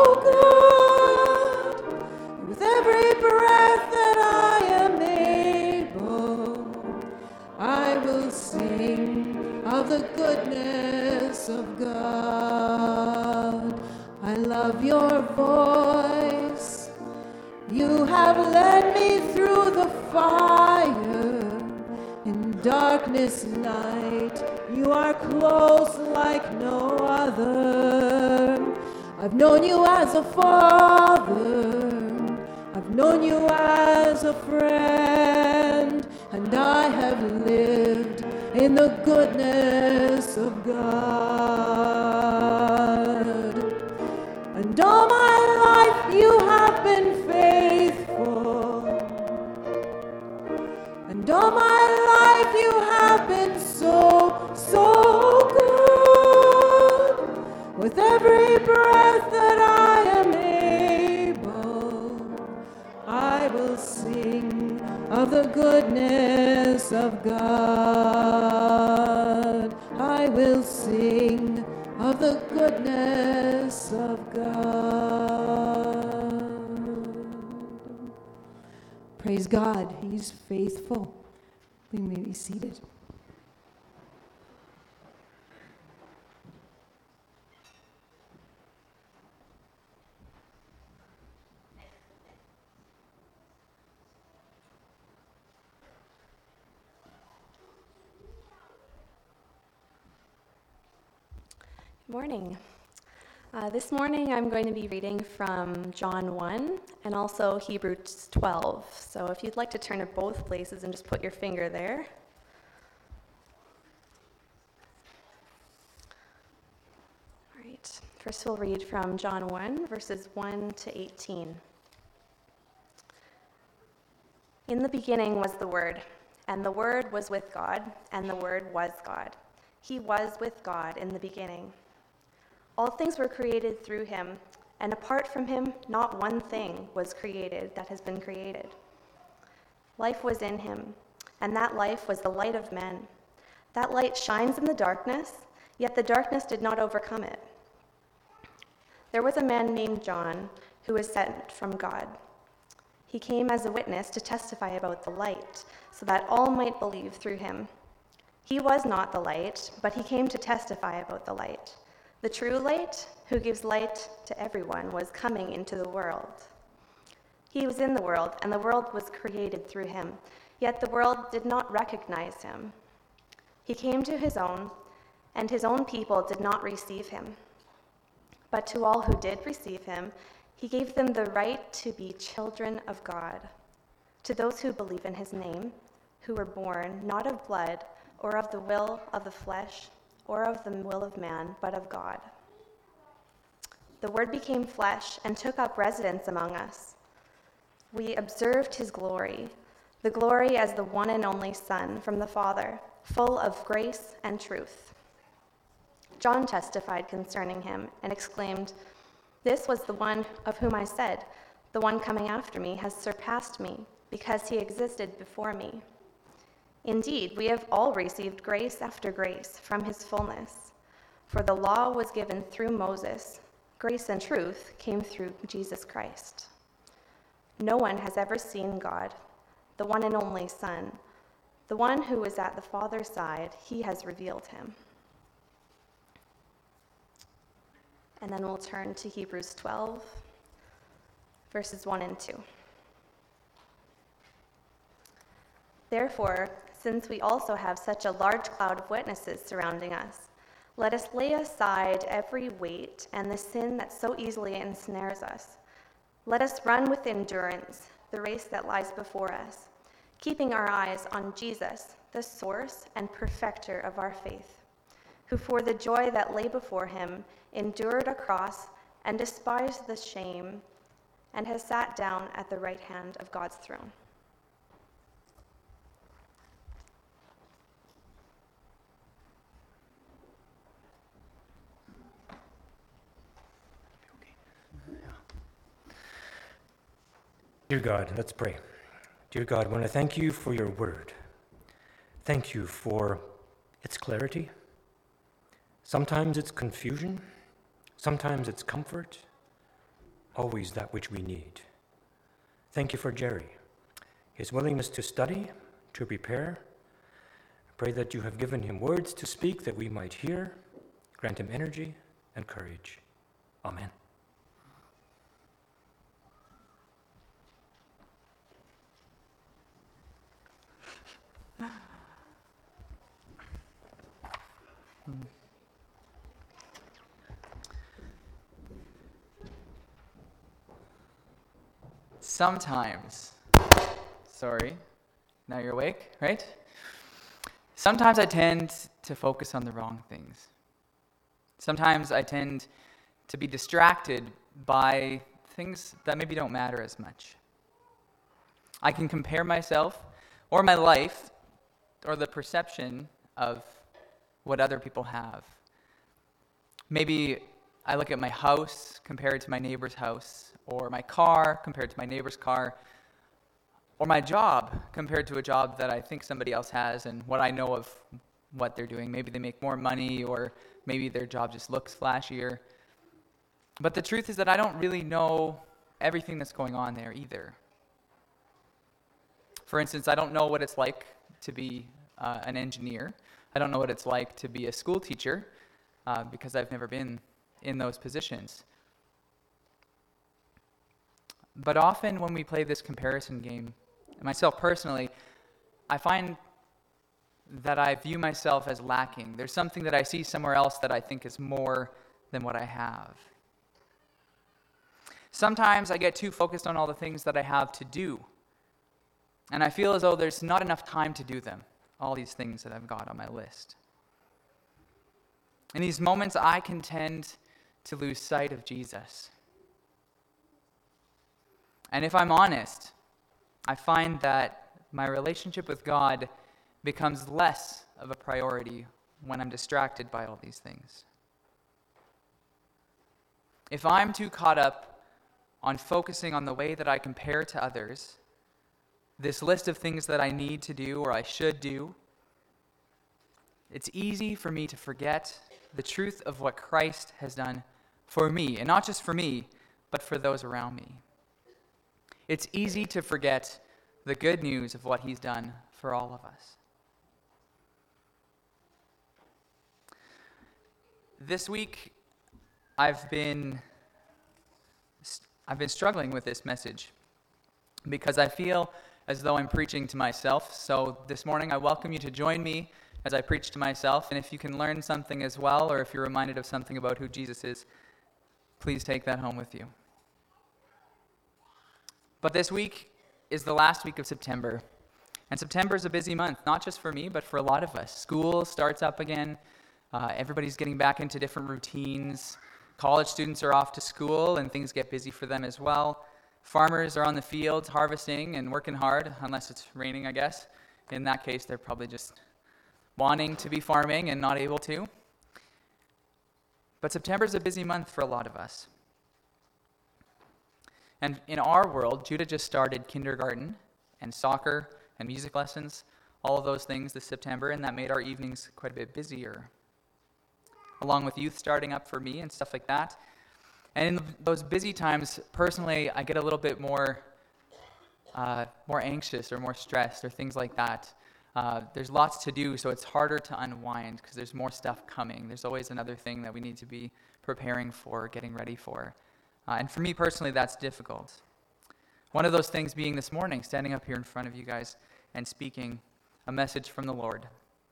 good. With every breath that I am able, I will sing of the goodness of God. I love your voice. You have led me through the fire. In darkness night, you are close like no other. I've known you as a father. I've known you as a friend. And I have lived in the goodness of God. And all my life you have been faithful. And all my life you have been so, so good. With every breath that I am able, I will sing of the goodness of God. I will sing of the goodness of God. Praise God, He's faithful. We may be seated. Good morning. Uh, this morning I'm going to be reading from John one and also Hebrews twelve. So if you'd like to turn to both places and just put your finger there. All right. First we'll read from John one, verses one to eighteen. In the beginning was the Word, and the Word was with God, and the Word was God. He was with God in the beginning. All things were created through him, and apart from him, not one thing was created that has been created. Life was in him, and that life was the light of men. That light shines in the darkness, yet the darkness did not overcome it. There was a man named John who was sent from God. He came as a witness to testify about the light, so that all might believe through him. He was not the light, but he came to testify about the light. The true light, who gives light to everyone, was coming into the world. He was in the world, and the world was created through him, yet the world did not recognize him. He came to his own, and his own people did not receive him. But to all who did receive him, he gave them the right to be children of God, to those who believe in his name, who were born not of blood, or of the will of the flesh, or of the will of man, but of God. The Word became flesh and took up residence among us. We observed his glory, the glory as the one and only Son from the Father, full of grace and truth. John testified concerning him and exclaimed, "This was the one of whom I said, 'The one coming after me has surpassed me, because he existed before me.' Indeed, we have all received grace after grace from his fullness. For the law was given through Moses. Grace and truth came through Jesus Christ. No one has ever seen God, the one and only Son. The one who is at the Father's side, he has revealed him." And then we'll turn to Hebrews twelve, verses one and two. Therefore, since we also have such a large cloud of witnesses surrounding us, let us lay aside every weight and the sin that so easily ensnares us. Let us run with endurance the race that lies before us, keeping our eyes on Jesus, the source and perfecter of our faith, who for the joy that lay before him endured a cross and despised the shame, and has sat down at the right hand of God's throne. Dear God, let's pray. Dear God, I want to thank you for your word. Thank you for its clarity. Sometimes it's confusion. Sometimes it's comfort. Always that which we need. Thank you for Jerry, his willingness to study, to prepare. I pray that you have given him words to speak that we might hear. Grant him energy and courage. Amen. Sometimes, sorry, now you're awake, right? Sometimes I tend to focus on the wrong things. Sometimes I tend to be distracted by things that maybe don't matter as much. I can compare myself or my life, or the perception of what other people have. Maybe I look at my house compared to my neighbor's house, or my car compared to my neighbor's car, or my job compared to a job that I think somebody else has and what I know of what they're doing. Maybe they make more money, or maybe their job just looks flashier. But the truth is that I don't really know everything that's going on there either. For instance, I don't know what it's like to be uh, an engineer. I don't know what it's like to be a school teacher uh, because I've never been in those positions. But often when we play this comparison game, myself personally, I find that I view myself as lacking. There's something that I see somewhere else that I think is more than what I have. Sometimes I get too focused on all the things that I have to do, and I feel as though there's not enough time to do them, all these things that I've got on my list. In these moments, I can tend to lose sight of Jesus. And if I'm honest, I find that my relationship with God becomes less of a priority when I'm distracted by all these things. If I'm too caught up on focusing on the way that I compare to others, this list of things that I need to do or I should do, it's easy for me to forget the truth of what Christ has done for me, and not just for me, but for those around me. It's easy to forget the good news of what he's done for all of us. This week, I've been I've been struggling with this message because I feel as though I'm preaching to myself. So this morning, I welcome you to join me as I preach to myself. And if you can learn something as well, or if you're reminded of something about who Jesus is, please take that home with you. But this week is the last week of September. And September is a busy month, not just for me, but for a lot of us. School starts up again. Uh, everybody's getting back into different routines. College students are off to school, and things get busy for them as well. Farmers are on the fields harvesting and working hard, unless it's raining, I guess. In that case, they're probably just wanting to be farming and not able to. But September is a busy month for a lot of us. And in our world, Judah just started kindergarten and soccer and music lessons, all of those things this September, and that made our evenings quite a bit busier, along with youth starting up for me and stuff like that. And in those busy times, personally, I get a little bit more uh, more anxious or more stressed or things like that. Uh, there's lots to do, so it's harder to unwind because there's more stuff coming. There's always another thing that we need to be preparing for, getting ready for. Uh, and for me personally, that's difficult. One of those things being this morning, standing up here in front of you guys and speaking a message from the Lord.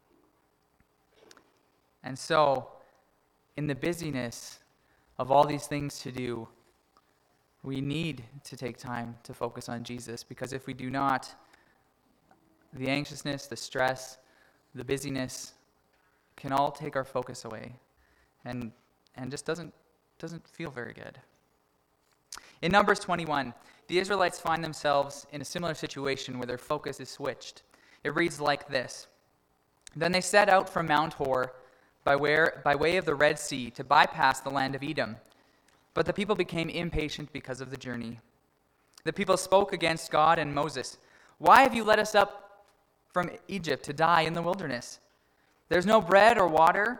And so, in the busyness of all these things to do, we need to take time to focus on Jesus, because if we do not, the anxiousness, the stress, the busyness can all take our focus away and and just doesn't doesn't feel very good. In Numbers twenty-one, the Israelites find themselves in a similar situation where their focus is switched. It reads like this: Then they set out from Mount Hor by way, by way of the Red Sea to bypass the land of Edom. But the people became impatient because of the journey. The people spoke against God and Moses. Why have you led us up from Egypt to die in the wilderness? There's no bread or water,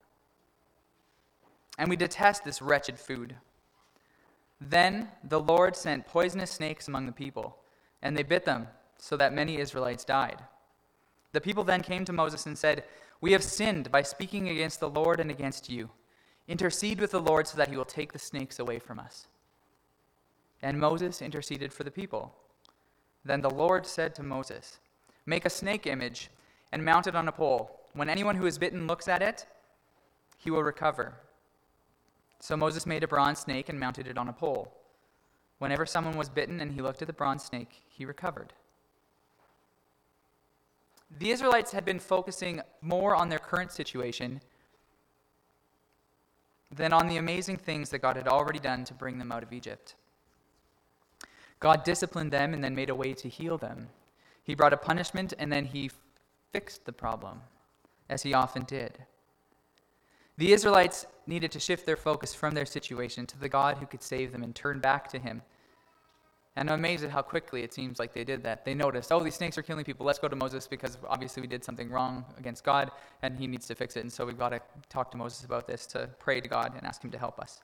and we detest this wretched food. Then the Lord sent poisonous snakes among the people, and they bit them, so that many Israelites died. The people then came to Moses and said, We have sinned by speaking against the Lord and against you. Intercede with the Lord so that he will take the snakes away from us. And Moses interceded for the people. Then the Lord said to Moses, Make a snake image and mount it on a pole. When anyone who is bitten looks at it, he will recover. So Moses made a bronze snake and mounted it on a pole. Whenever someone was bitten and he looked at the bronze snake, he recovered. The Israelites had been focusing more on their current situation than on the amazing things that God had already done to bring them out of Egypt. God disciplined them and then made a way to heal them. He brought a punishment and then he fixed the problem, as he often did. The Israelites needed to shift their focus from their situation to the God who could save them and turn back to him. And I'm amazed at how quickly it seems like they did that. They noticed, oh, these snakes are killing people. Let's go to Moses because obviously we did something wrong against God and he needs to fix it. And so we've got to talk to Moses about this, to pray to God and ask him to help us.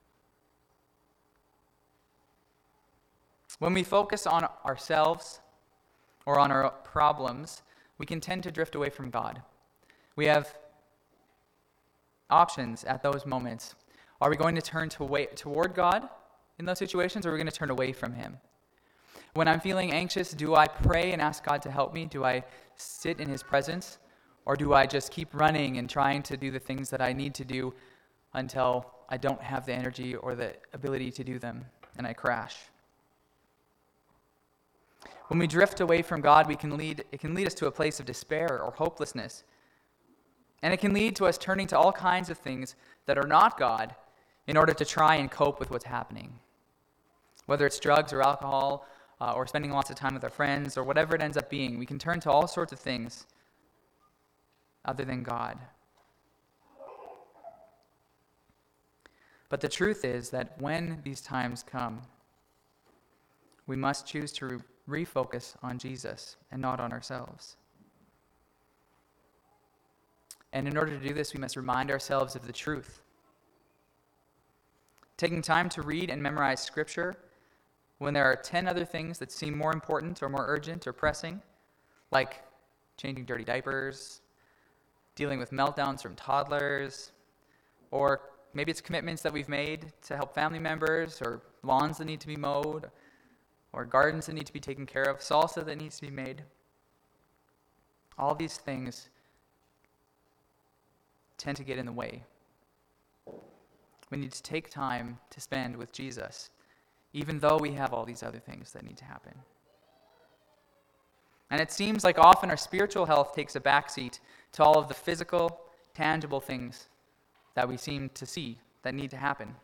When we focus on ourselves or on our problems, we can tend to drift away from God. We have options at those moments. Are we going to turn to way, toward God in those situations, or are we going to turn away from him? When I'm feeling anxious, do I pray and ask God to help me? Do I sit in his presence? Or do I just keep running and trying to do the things that I need to do until I don't have the energy or the ability to do them and I crash? When we drift away from God, we can lead, it can lead us to a place of despair or hopelessness. And it can lead to us turning to all kinds of things that are not God in order to try and cope with what's happening. Whether it's drugs or alcohol, uh, or spending lots of time with our friends, or whatever it ends up being, we can turn to all sorts of things other than God. But the truth is that when these times come, we must choose to re- refocus on Jesus and not on ourselves. And in order to do this, we must remind ourselves of the truth. Taking time to read and memorize Scripture when there are ten other things that seem more important or more urgent or pressing, like changing dirty diapers, dealing with meltdowns from toddlers, or maybe it's commitments that we've made to help family members, or lawns that need to be mowed, or gardens that need to be taken care of, salsa that needs to be made. All these things tend to get in the way. We need to take time to spend with Jesus, even though we have all these other things that need to happen. And it seems like often our spiritual health takes a backseat to all of the physical, tangible things that we seem to see that need to happen.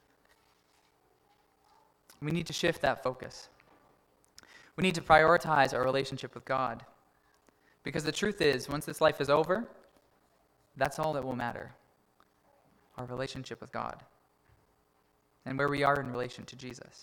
We need to shift that focus. We need to prioritize our relationship with God. Because the truth is, once this life is over, that's all that will matter. Our relationship with God. And where we are in relation to Jesus.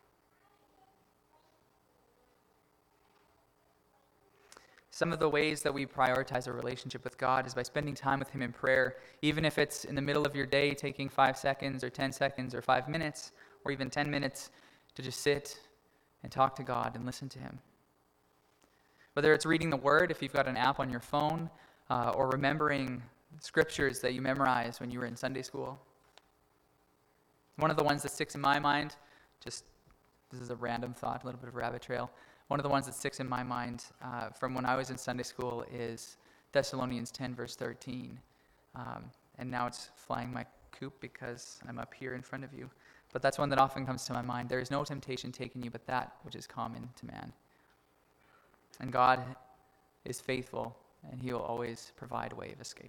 Some of the ways that we prioritize our relationship with God is by spending time with him in prayer, even if it's in the middle of your day, taking five seconds or ten seconds or five minutes or even ten minutes to just sit and talk to God and listen to him. Whether it's reading the Word, if you've got an app on your phone, uh, or remembering scriptures that you memorized when you were in Sunday school. One of the ones that sticks in my mind, just this is a random thought, a little bit of a rabbit trail. One of the ones that sticks in my mind uh, from when I was in Sunday school is Thessalonians ten, verse thirteen. Um, and now it's flying my coop because I'm up here in front of you. But that's one that often comes to my mind. There is no temptation taken you but that which is common to man. And God is faithful, and he will always provide a way of escape.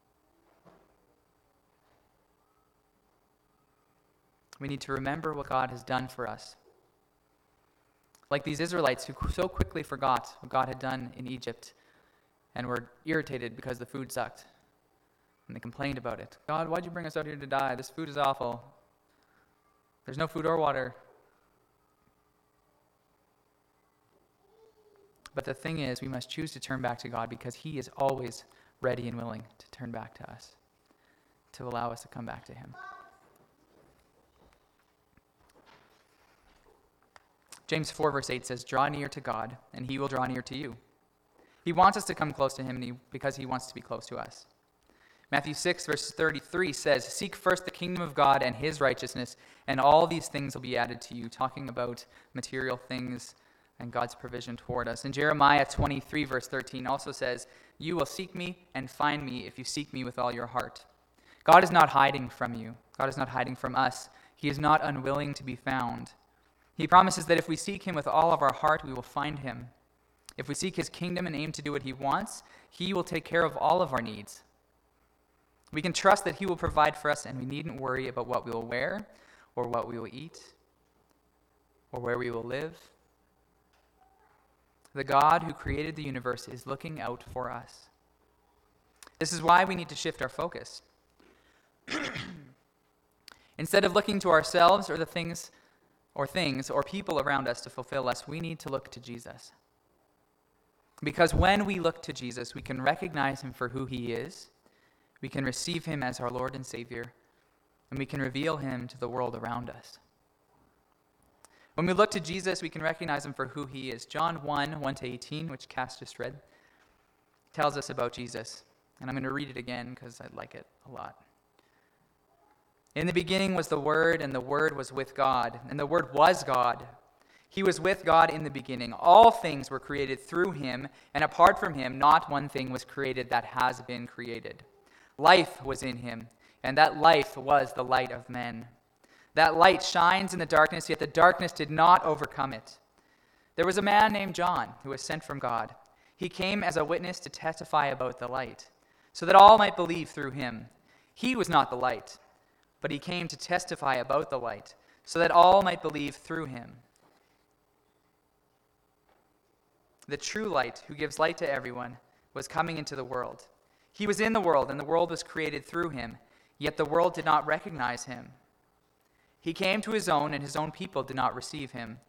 We need to remember what God has done for us. Like these Israelites who so quickly forgot what God had done in Egypt and were irritated because the food sucked. And they complained about it. God, why'd you bring us out here to die? This food is awful. There's no food or water. But the thing is, we must choose to turn back to God because he is always ready and willing to turn back to us, to allow us to come back to him. James four, verse eight says, "Draw near to God, and he will draw near to you." He wants us to come close to him and he, because he wants to be close to us. Matthew six, verse thirty-three says, "Seek first the kingdom of God and his righteousness, and all these things will be added to you," talking about material things and God's provision toward us. And Jeremiah twenty-three, verse thirteen also says, "You will seek me and find me if you seek me with all your heart." God is not hiding from you. God is not hiding from us. He is not unwilling to be found. He promises that if we seek him with all of our heart, we will find him. If we seek his kingdom and aim to do what he wants, he will take care of all of our needs. We can trust that he will provide for us, and we needn't worry about what we will wear, or what we will eat, or where we will live. The God who created the universe is looking out for us. This is why we need to shift our focus. Instead of looking to ourselves or the things or things or people around us to fulfill us, we need to look to Jesus. Because when we look to Jesus, we can recognize him for who he is, we can receive him as our Lord and Savior, and we can reveal him to the world around us. When we look to Jesus, we can recognize him for who he is. John one, one to eighteen, which Cass just read, tells us about Jesus. And I'm going to read it again because I like it a lot. In the beginning was the Word, and the Word was with God, and the Word was God. He was with God in the beginning. All things were created through him, and apart from him, not one thing was created that has been created. Life was in him, and that life was the light of men. That light shines in the darkness, yet the darkness did not overcome it. There was a man named John who was sent from God. He came as a witness to testify about the light, so that all might believe through him. He was not the light, but he came to testify about the light, so that all might believe through him. The true light, who gives light to everyone, was coming into the world. He was in the world, and the world was created through him, yet the world did not recognize him. He came to his own, and his own people did not receive him.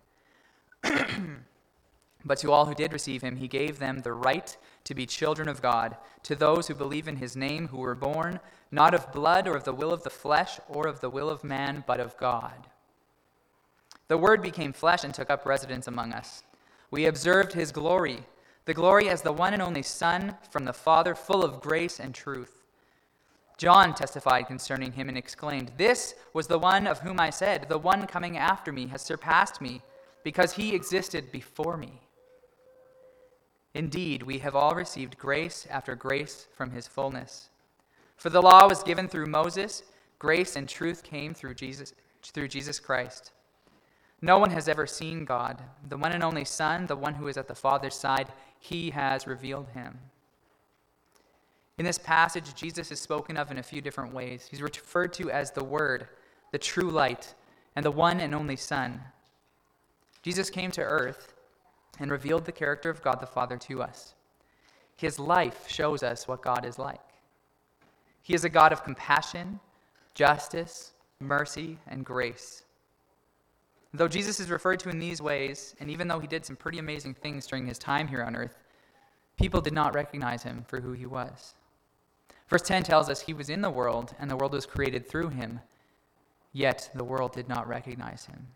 But to all who did receive him, he gave them the right to be children of God, to those who believe in his name, who were born not of blood or of the will of the flesh or of the will of man, but of God. The Word became flesh and took up residence among us. We observed his glory, the glory as the one and only Son from the Father, full of grace and truth. John testified concerning him and exclaimed, "This was the one of whom I said, 'The one coming after me has surpassed me, because he existed before me.' Indeed, we have all received grace after grace from his fullness. For the law was given through Moses, grace and truth came through Jesus, through Jesus Christ. No one has ever seen God, the one and only Son, the one who is at the Father's side. He has revealed him." In this passage, Jesus is spoken of in a few different ways. He's referred to as the Word, the true light, and the one and only Son. Jesus came to earth and revealed the character of God the Father to us. His life shows us what God is like. He is a God of compassion, justice, mercy, and grace. Though Jesus is referred to in these ways, and even though he did some pretty amazing things during his time here on earth, people did not recognize him for who he was. Verse ten tells us he was in the world, and the world was created through him, yet the world did not recognize him.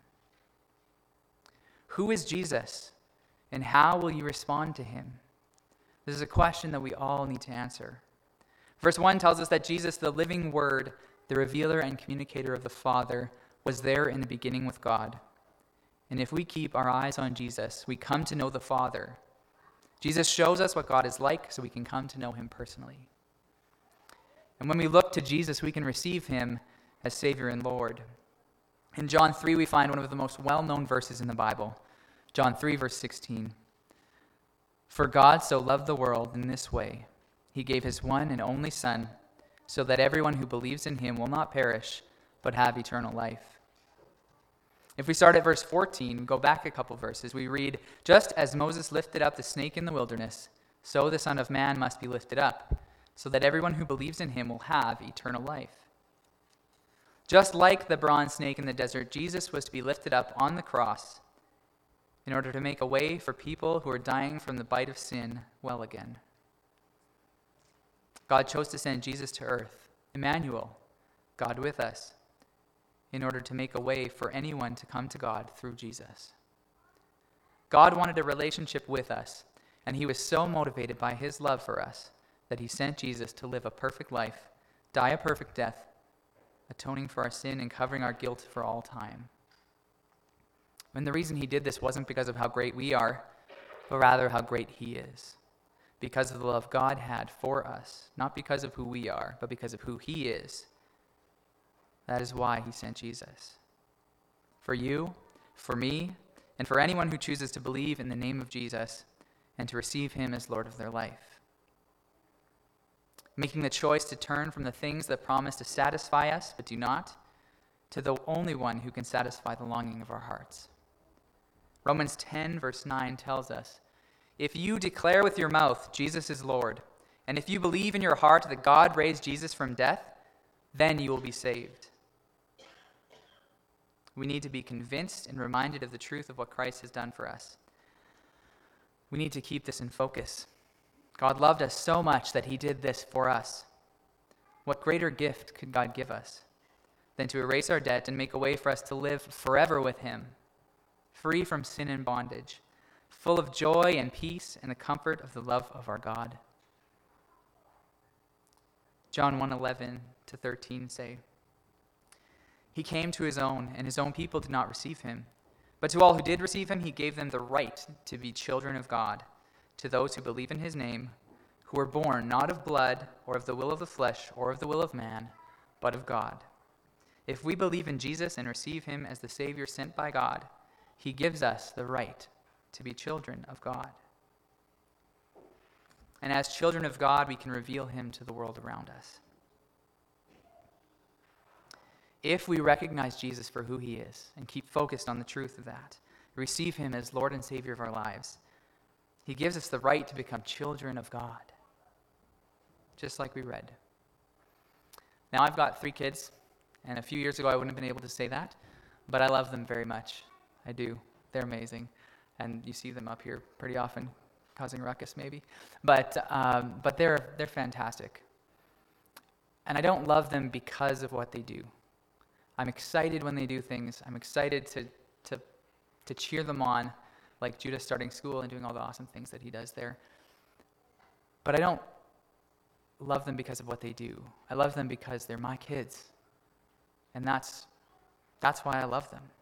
Who is Jesus, and how will you respond to him? This is a question that we all need to answer. Verse one tells us that Jesus, the living Word, the revealer and communicator of the Father, was there in the beginning with God. And if we keep our eyes on Jesus, we come to know the Father. Jesus shows us what God is like so we can come to know him personally. And when we look to Jesus, we can receive him as Savior and Lord. In John three, we find one of the most well-known verses in the Bible. John three, verse sixteen. "For God so loved the world in this way, he gave his one and only Son, so that everyone who believes in him will not perish, but have eternal life." If we start at verse fourteen, go back a couple verses, we read, "Just as Moses lifted up the snake in the wilderness, so the Son of Man must be lifted up, so that everyone who believes in him will have eternal life." Just like the bronze snake in the desert, Jesus was to be lifted up on the cross in order to make a way for people who are dying from the bite of sin well again. God chose to send Jesus to earth, Emmanuel, God with us, in order to make a way for anyone to come to God through Jesus. God wanted a relationship with us, and he was so motivated by his love for us that he sent Jesus to live a perfect life, die a perfect death, atoning for our sin and covering our guilt for all time. And the reason he did this wasn't because of how great we are, but rather how great he is. Because of the love God had for us, not because of who we are, but because of who he is. That is why he sent Jesus. For you, for me, and for anyone who chooses to believe in the name of Jesus and to receive him as Lord of their life. Making the choice to turn from the things that promise to satisfy us but do not, to the only one who can satisfy the longing of our hearts. Romans ten, verse nine tells us, If you declare with your mouth Jesus is Lord, and if you believe in your heart that God raised Jesus from death, then you will be saved. We need to be convinced and reminded of the truth of what Christ has done for us. We need to keep this in focus. God loved us so much that he did this for us. What greater gift could God give us than to erase our debt and make a way for us to live forever with him, free from sin and bondage, full of joy and peace and the comfort of the love of our God? John one eleven to thirteen say, "He came to his own, and his own people did not receive him. But to all who did receive him, he gave them the right to be children of God, to those who believe in his name, who were born not of blood, or of the will of the flesh, or of the will of man, but of God. If we believe in Jesus and receive him as the Savior sent by God, he gives us the right to be children of God. And as children of God, we can reveal him to the world around us. If we recognize Jesus for who he is and keep focused on the truth of that, receive him as Lord and Savior of our lives, he gives us the right to become children of God, just like we read. Now, I've got three kids, and a few years ago I wouldn't have been able to say that, but I love them very much. I do. They're amazing, and you see them up here pretty often, causing ruckus maybe, but um, but they're they're fantastic. And I don't love them because of what they do. I'm excited when they do things. I'm excited to to to cheer them on, like Judah starting school and doing all the awesome things that he does there. But I don't love them because of what they do. I love them because they're my kids. And that's that's why I love them.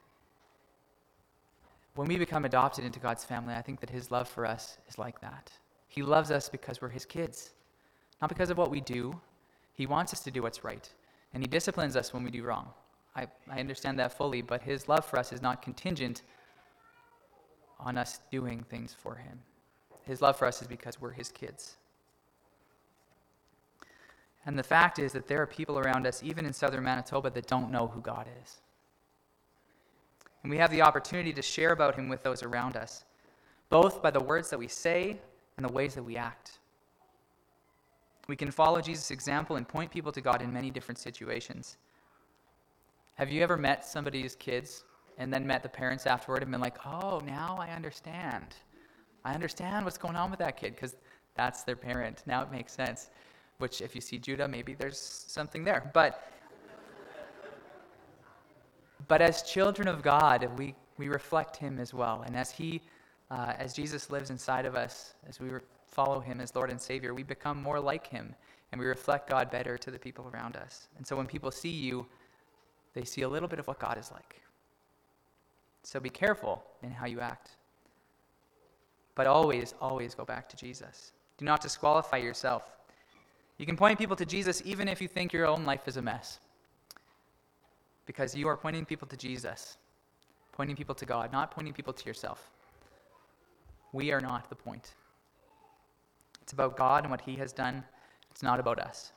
When we become adopted into God's family, I think that his love for us is like that. He loves us because we're his kids, not because of what we do. He wants us to do what's right, and he disciplines us when we do wrong. I, I understand that fully, but his love for us is not contingent on us doing things for him. His love for us is because we're his kids. And the fact is that there are people around us, even in southern Manitoba, that don't know who God is. And we have the opportunity to share about him with those around us, both by the words that we say and the ways that we act. We can follow Jesus' example and point people to God in many different situations. Have you ever met somebody's kids and then met the parents afterward and been like, oh, now I understand. I understand what's going on with that kid because that's their parent. Now it makes sense. Which, if you see Judah, maybe there's something there. But but as children of God, we, we reflect him as well. And as he, uh, as Jesus lives inside of us, as we re- follow him as Lord and Savior, we become more like him, and we reflect God better to the people around us. And so when people see you, they see a little bit of what God is like. So be careful in how you act. But always, always go back to Jesus. Do not disqualify yourself. You can point people to Jesus even if you think your own life is a mess. Because you are pointing people to Jesus, pointing people to God, not pointing people to yourself. We are not the point. It's about God and what he has done. It's not about us.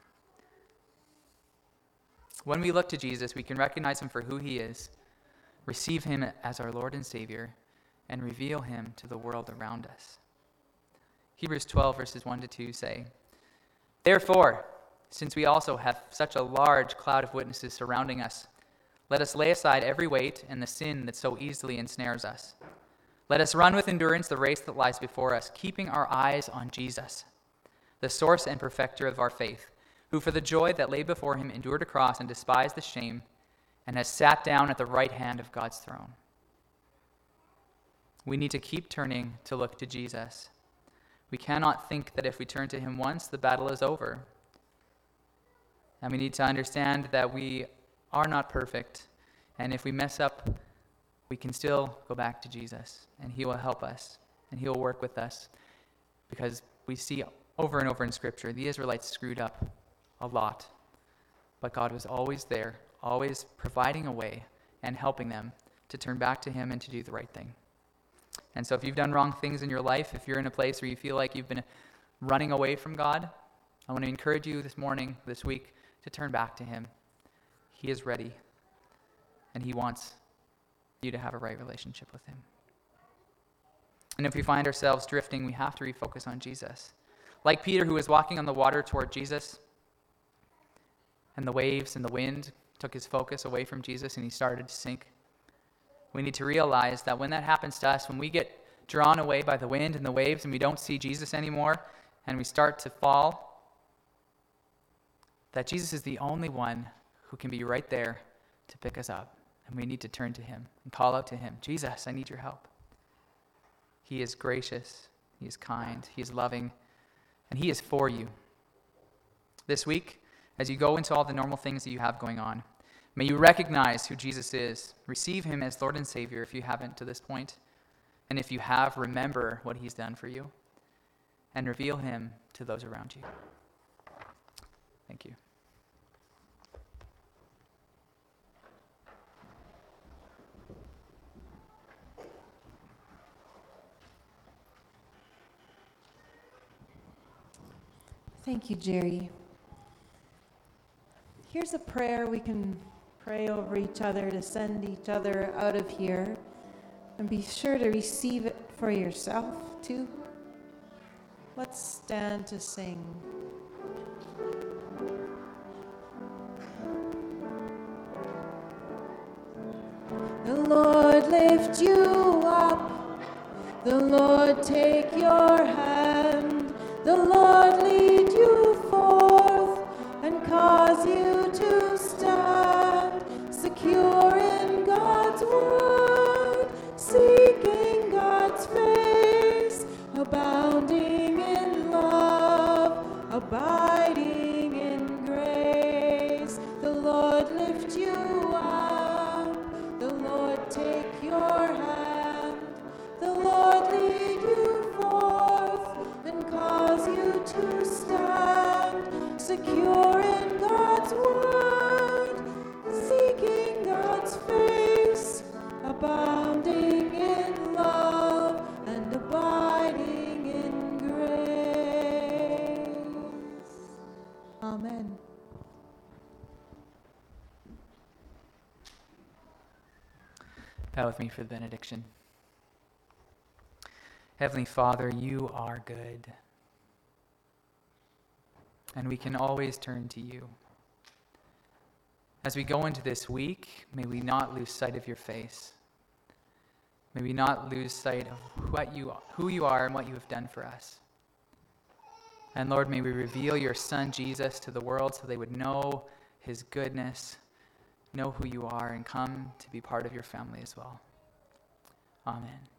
When we look to Jesus, we can recognize him for who he is, receive him as our Lord and Savior, and reveal him to the world around us. Hebrews twelve, verses one to two say, "Therefore, since we also have such a large cloud of witnesses surrounding us, let us lay aside every weight and the sin that so easily ensnares us. Let us run with endurance the race that lies before us, keeping our eyes on Jesus, the source and perfecter of our faith, who for the joy that lay before him endured a cross and despised the shame, and has sat down at the right hand of God's throne." We need to keep turning to look to Jesus. We cannot think that if we turn to him once, the battle is over. And we need to understand that we are not perfect, and if we mess up, we can still go back to Jesus, and he will help us, and he will work with us, because we see over and over in Scripture, the Israelites screwed up a lot, but God was always there, always providing a way and helping them to turn back to him and to do the right thing. And so if you've done wrong things in your life, if you're in a place where you feel like you've been running away from God, I want to encourage you this morning, this week, to turn back to him. He is ready, and he wants you to have a right relationship with him. And if we find ourselves drifting, we have to refocus on Jesus. Like Peter, who was walking on the water toward Jesus, and the waves and the wind took his focus away from Jesus and he started to sink. We need to realize that when that happens to us, when we get drawn away by the wind and the waves and we don't see Jesus anymore and we start to fall, that Jesus is the only one who can be right there to pick us up. And we need to turn to him and call out to him, Jesus, I need your help. He is gracious, he is kind, he is loving, and he is for you. This week, as you go into all the normal things that you have going on, may you recognize who Jesus is. Receive him as Lord and Savior if you haven't to this point. And if you have, remember what he's done for you. And reveal him to those around you. Thank you. Thank you, Jerry. Here's a prayer we can pray over each other to send each other out of here. And be sure to receive it for yourself, too. Let's stand to sing. The Lord lift you up. The Lord take your hand. The Lord lead you forth and cause you to stand secure in God's word, seeking God's face, abounding in love, abiding in grace. The Lord lift you up. The Lord take your hand. The Lord lead you forth and cause you to stand secure in God's word, seeking God's face, abounding in love and abiding in grace. Amen. Bow with me for the benediction. Heavenly Father, you are good. And we can always turn to you. As we go into this week, may we not lose sight of your face. May we not lose sight of what you, who you are and what you have done for us. And Lord, may we reveal your Son Jesus to the world so they would know his goodness, know who you are, and come to be part of your family as well. Amen.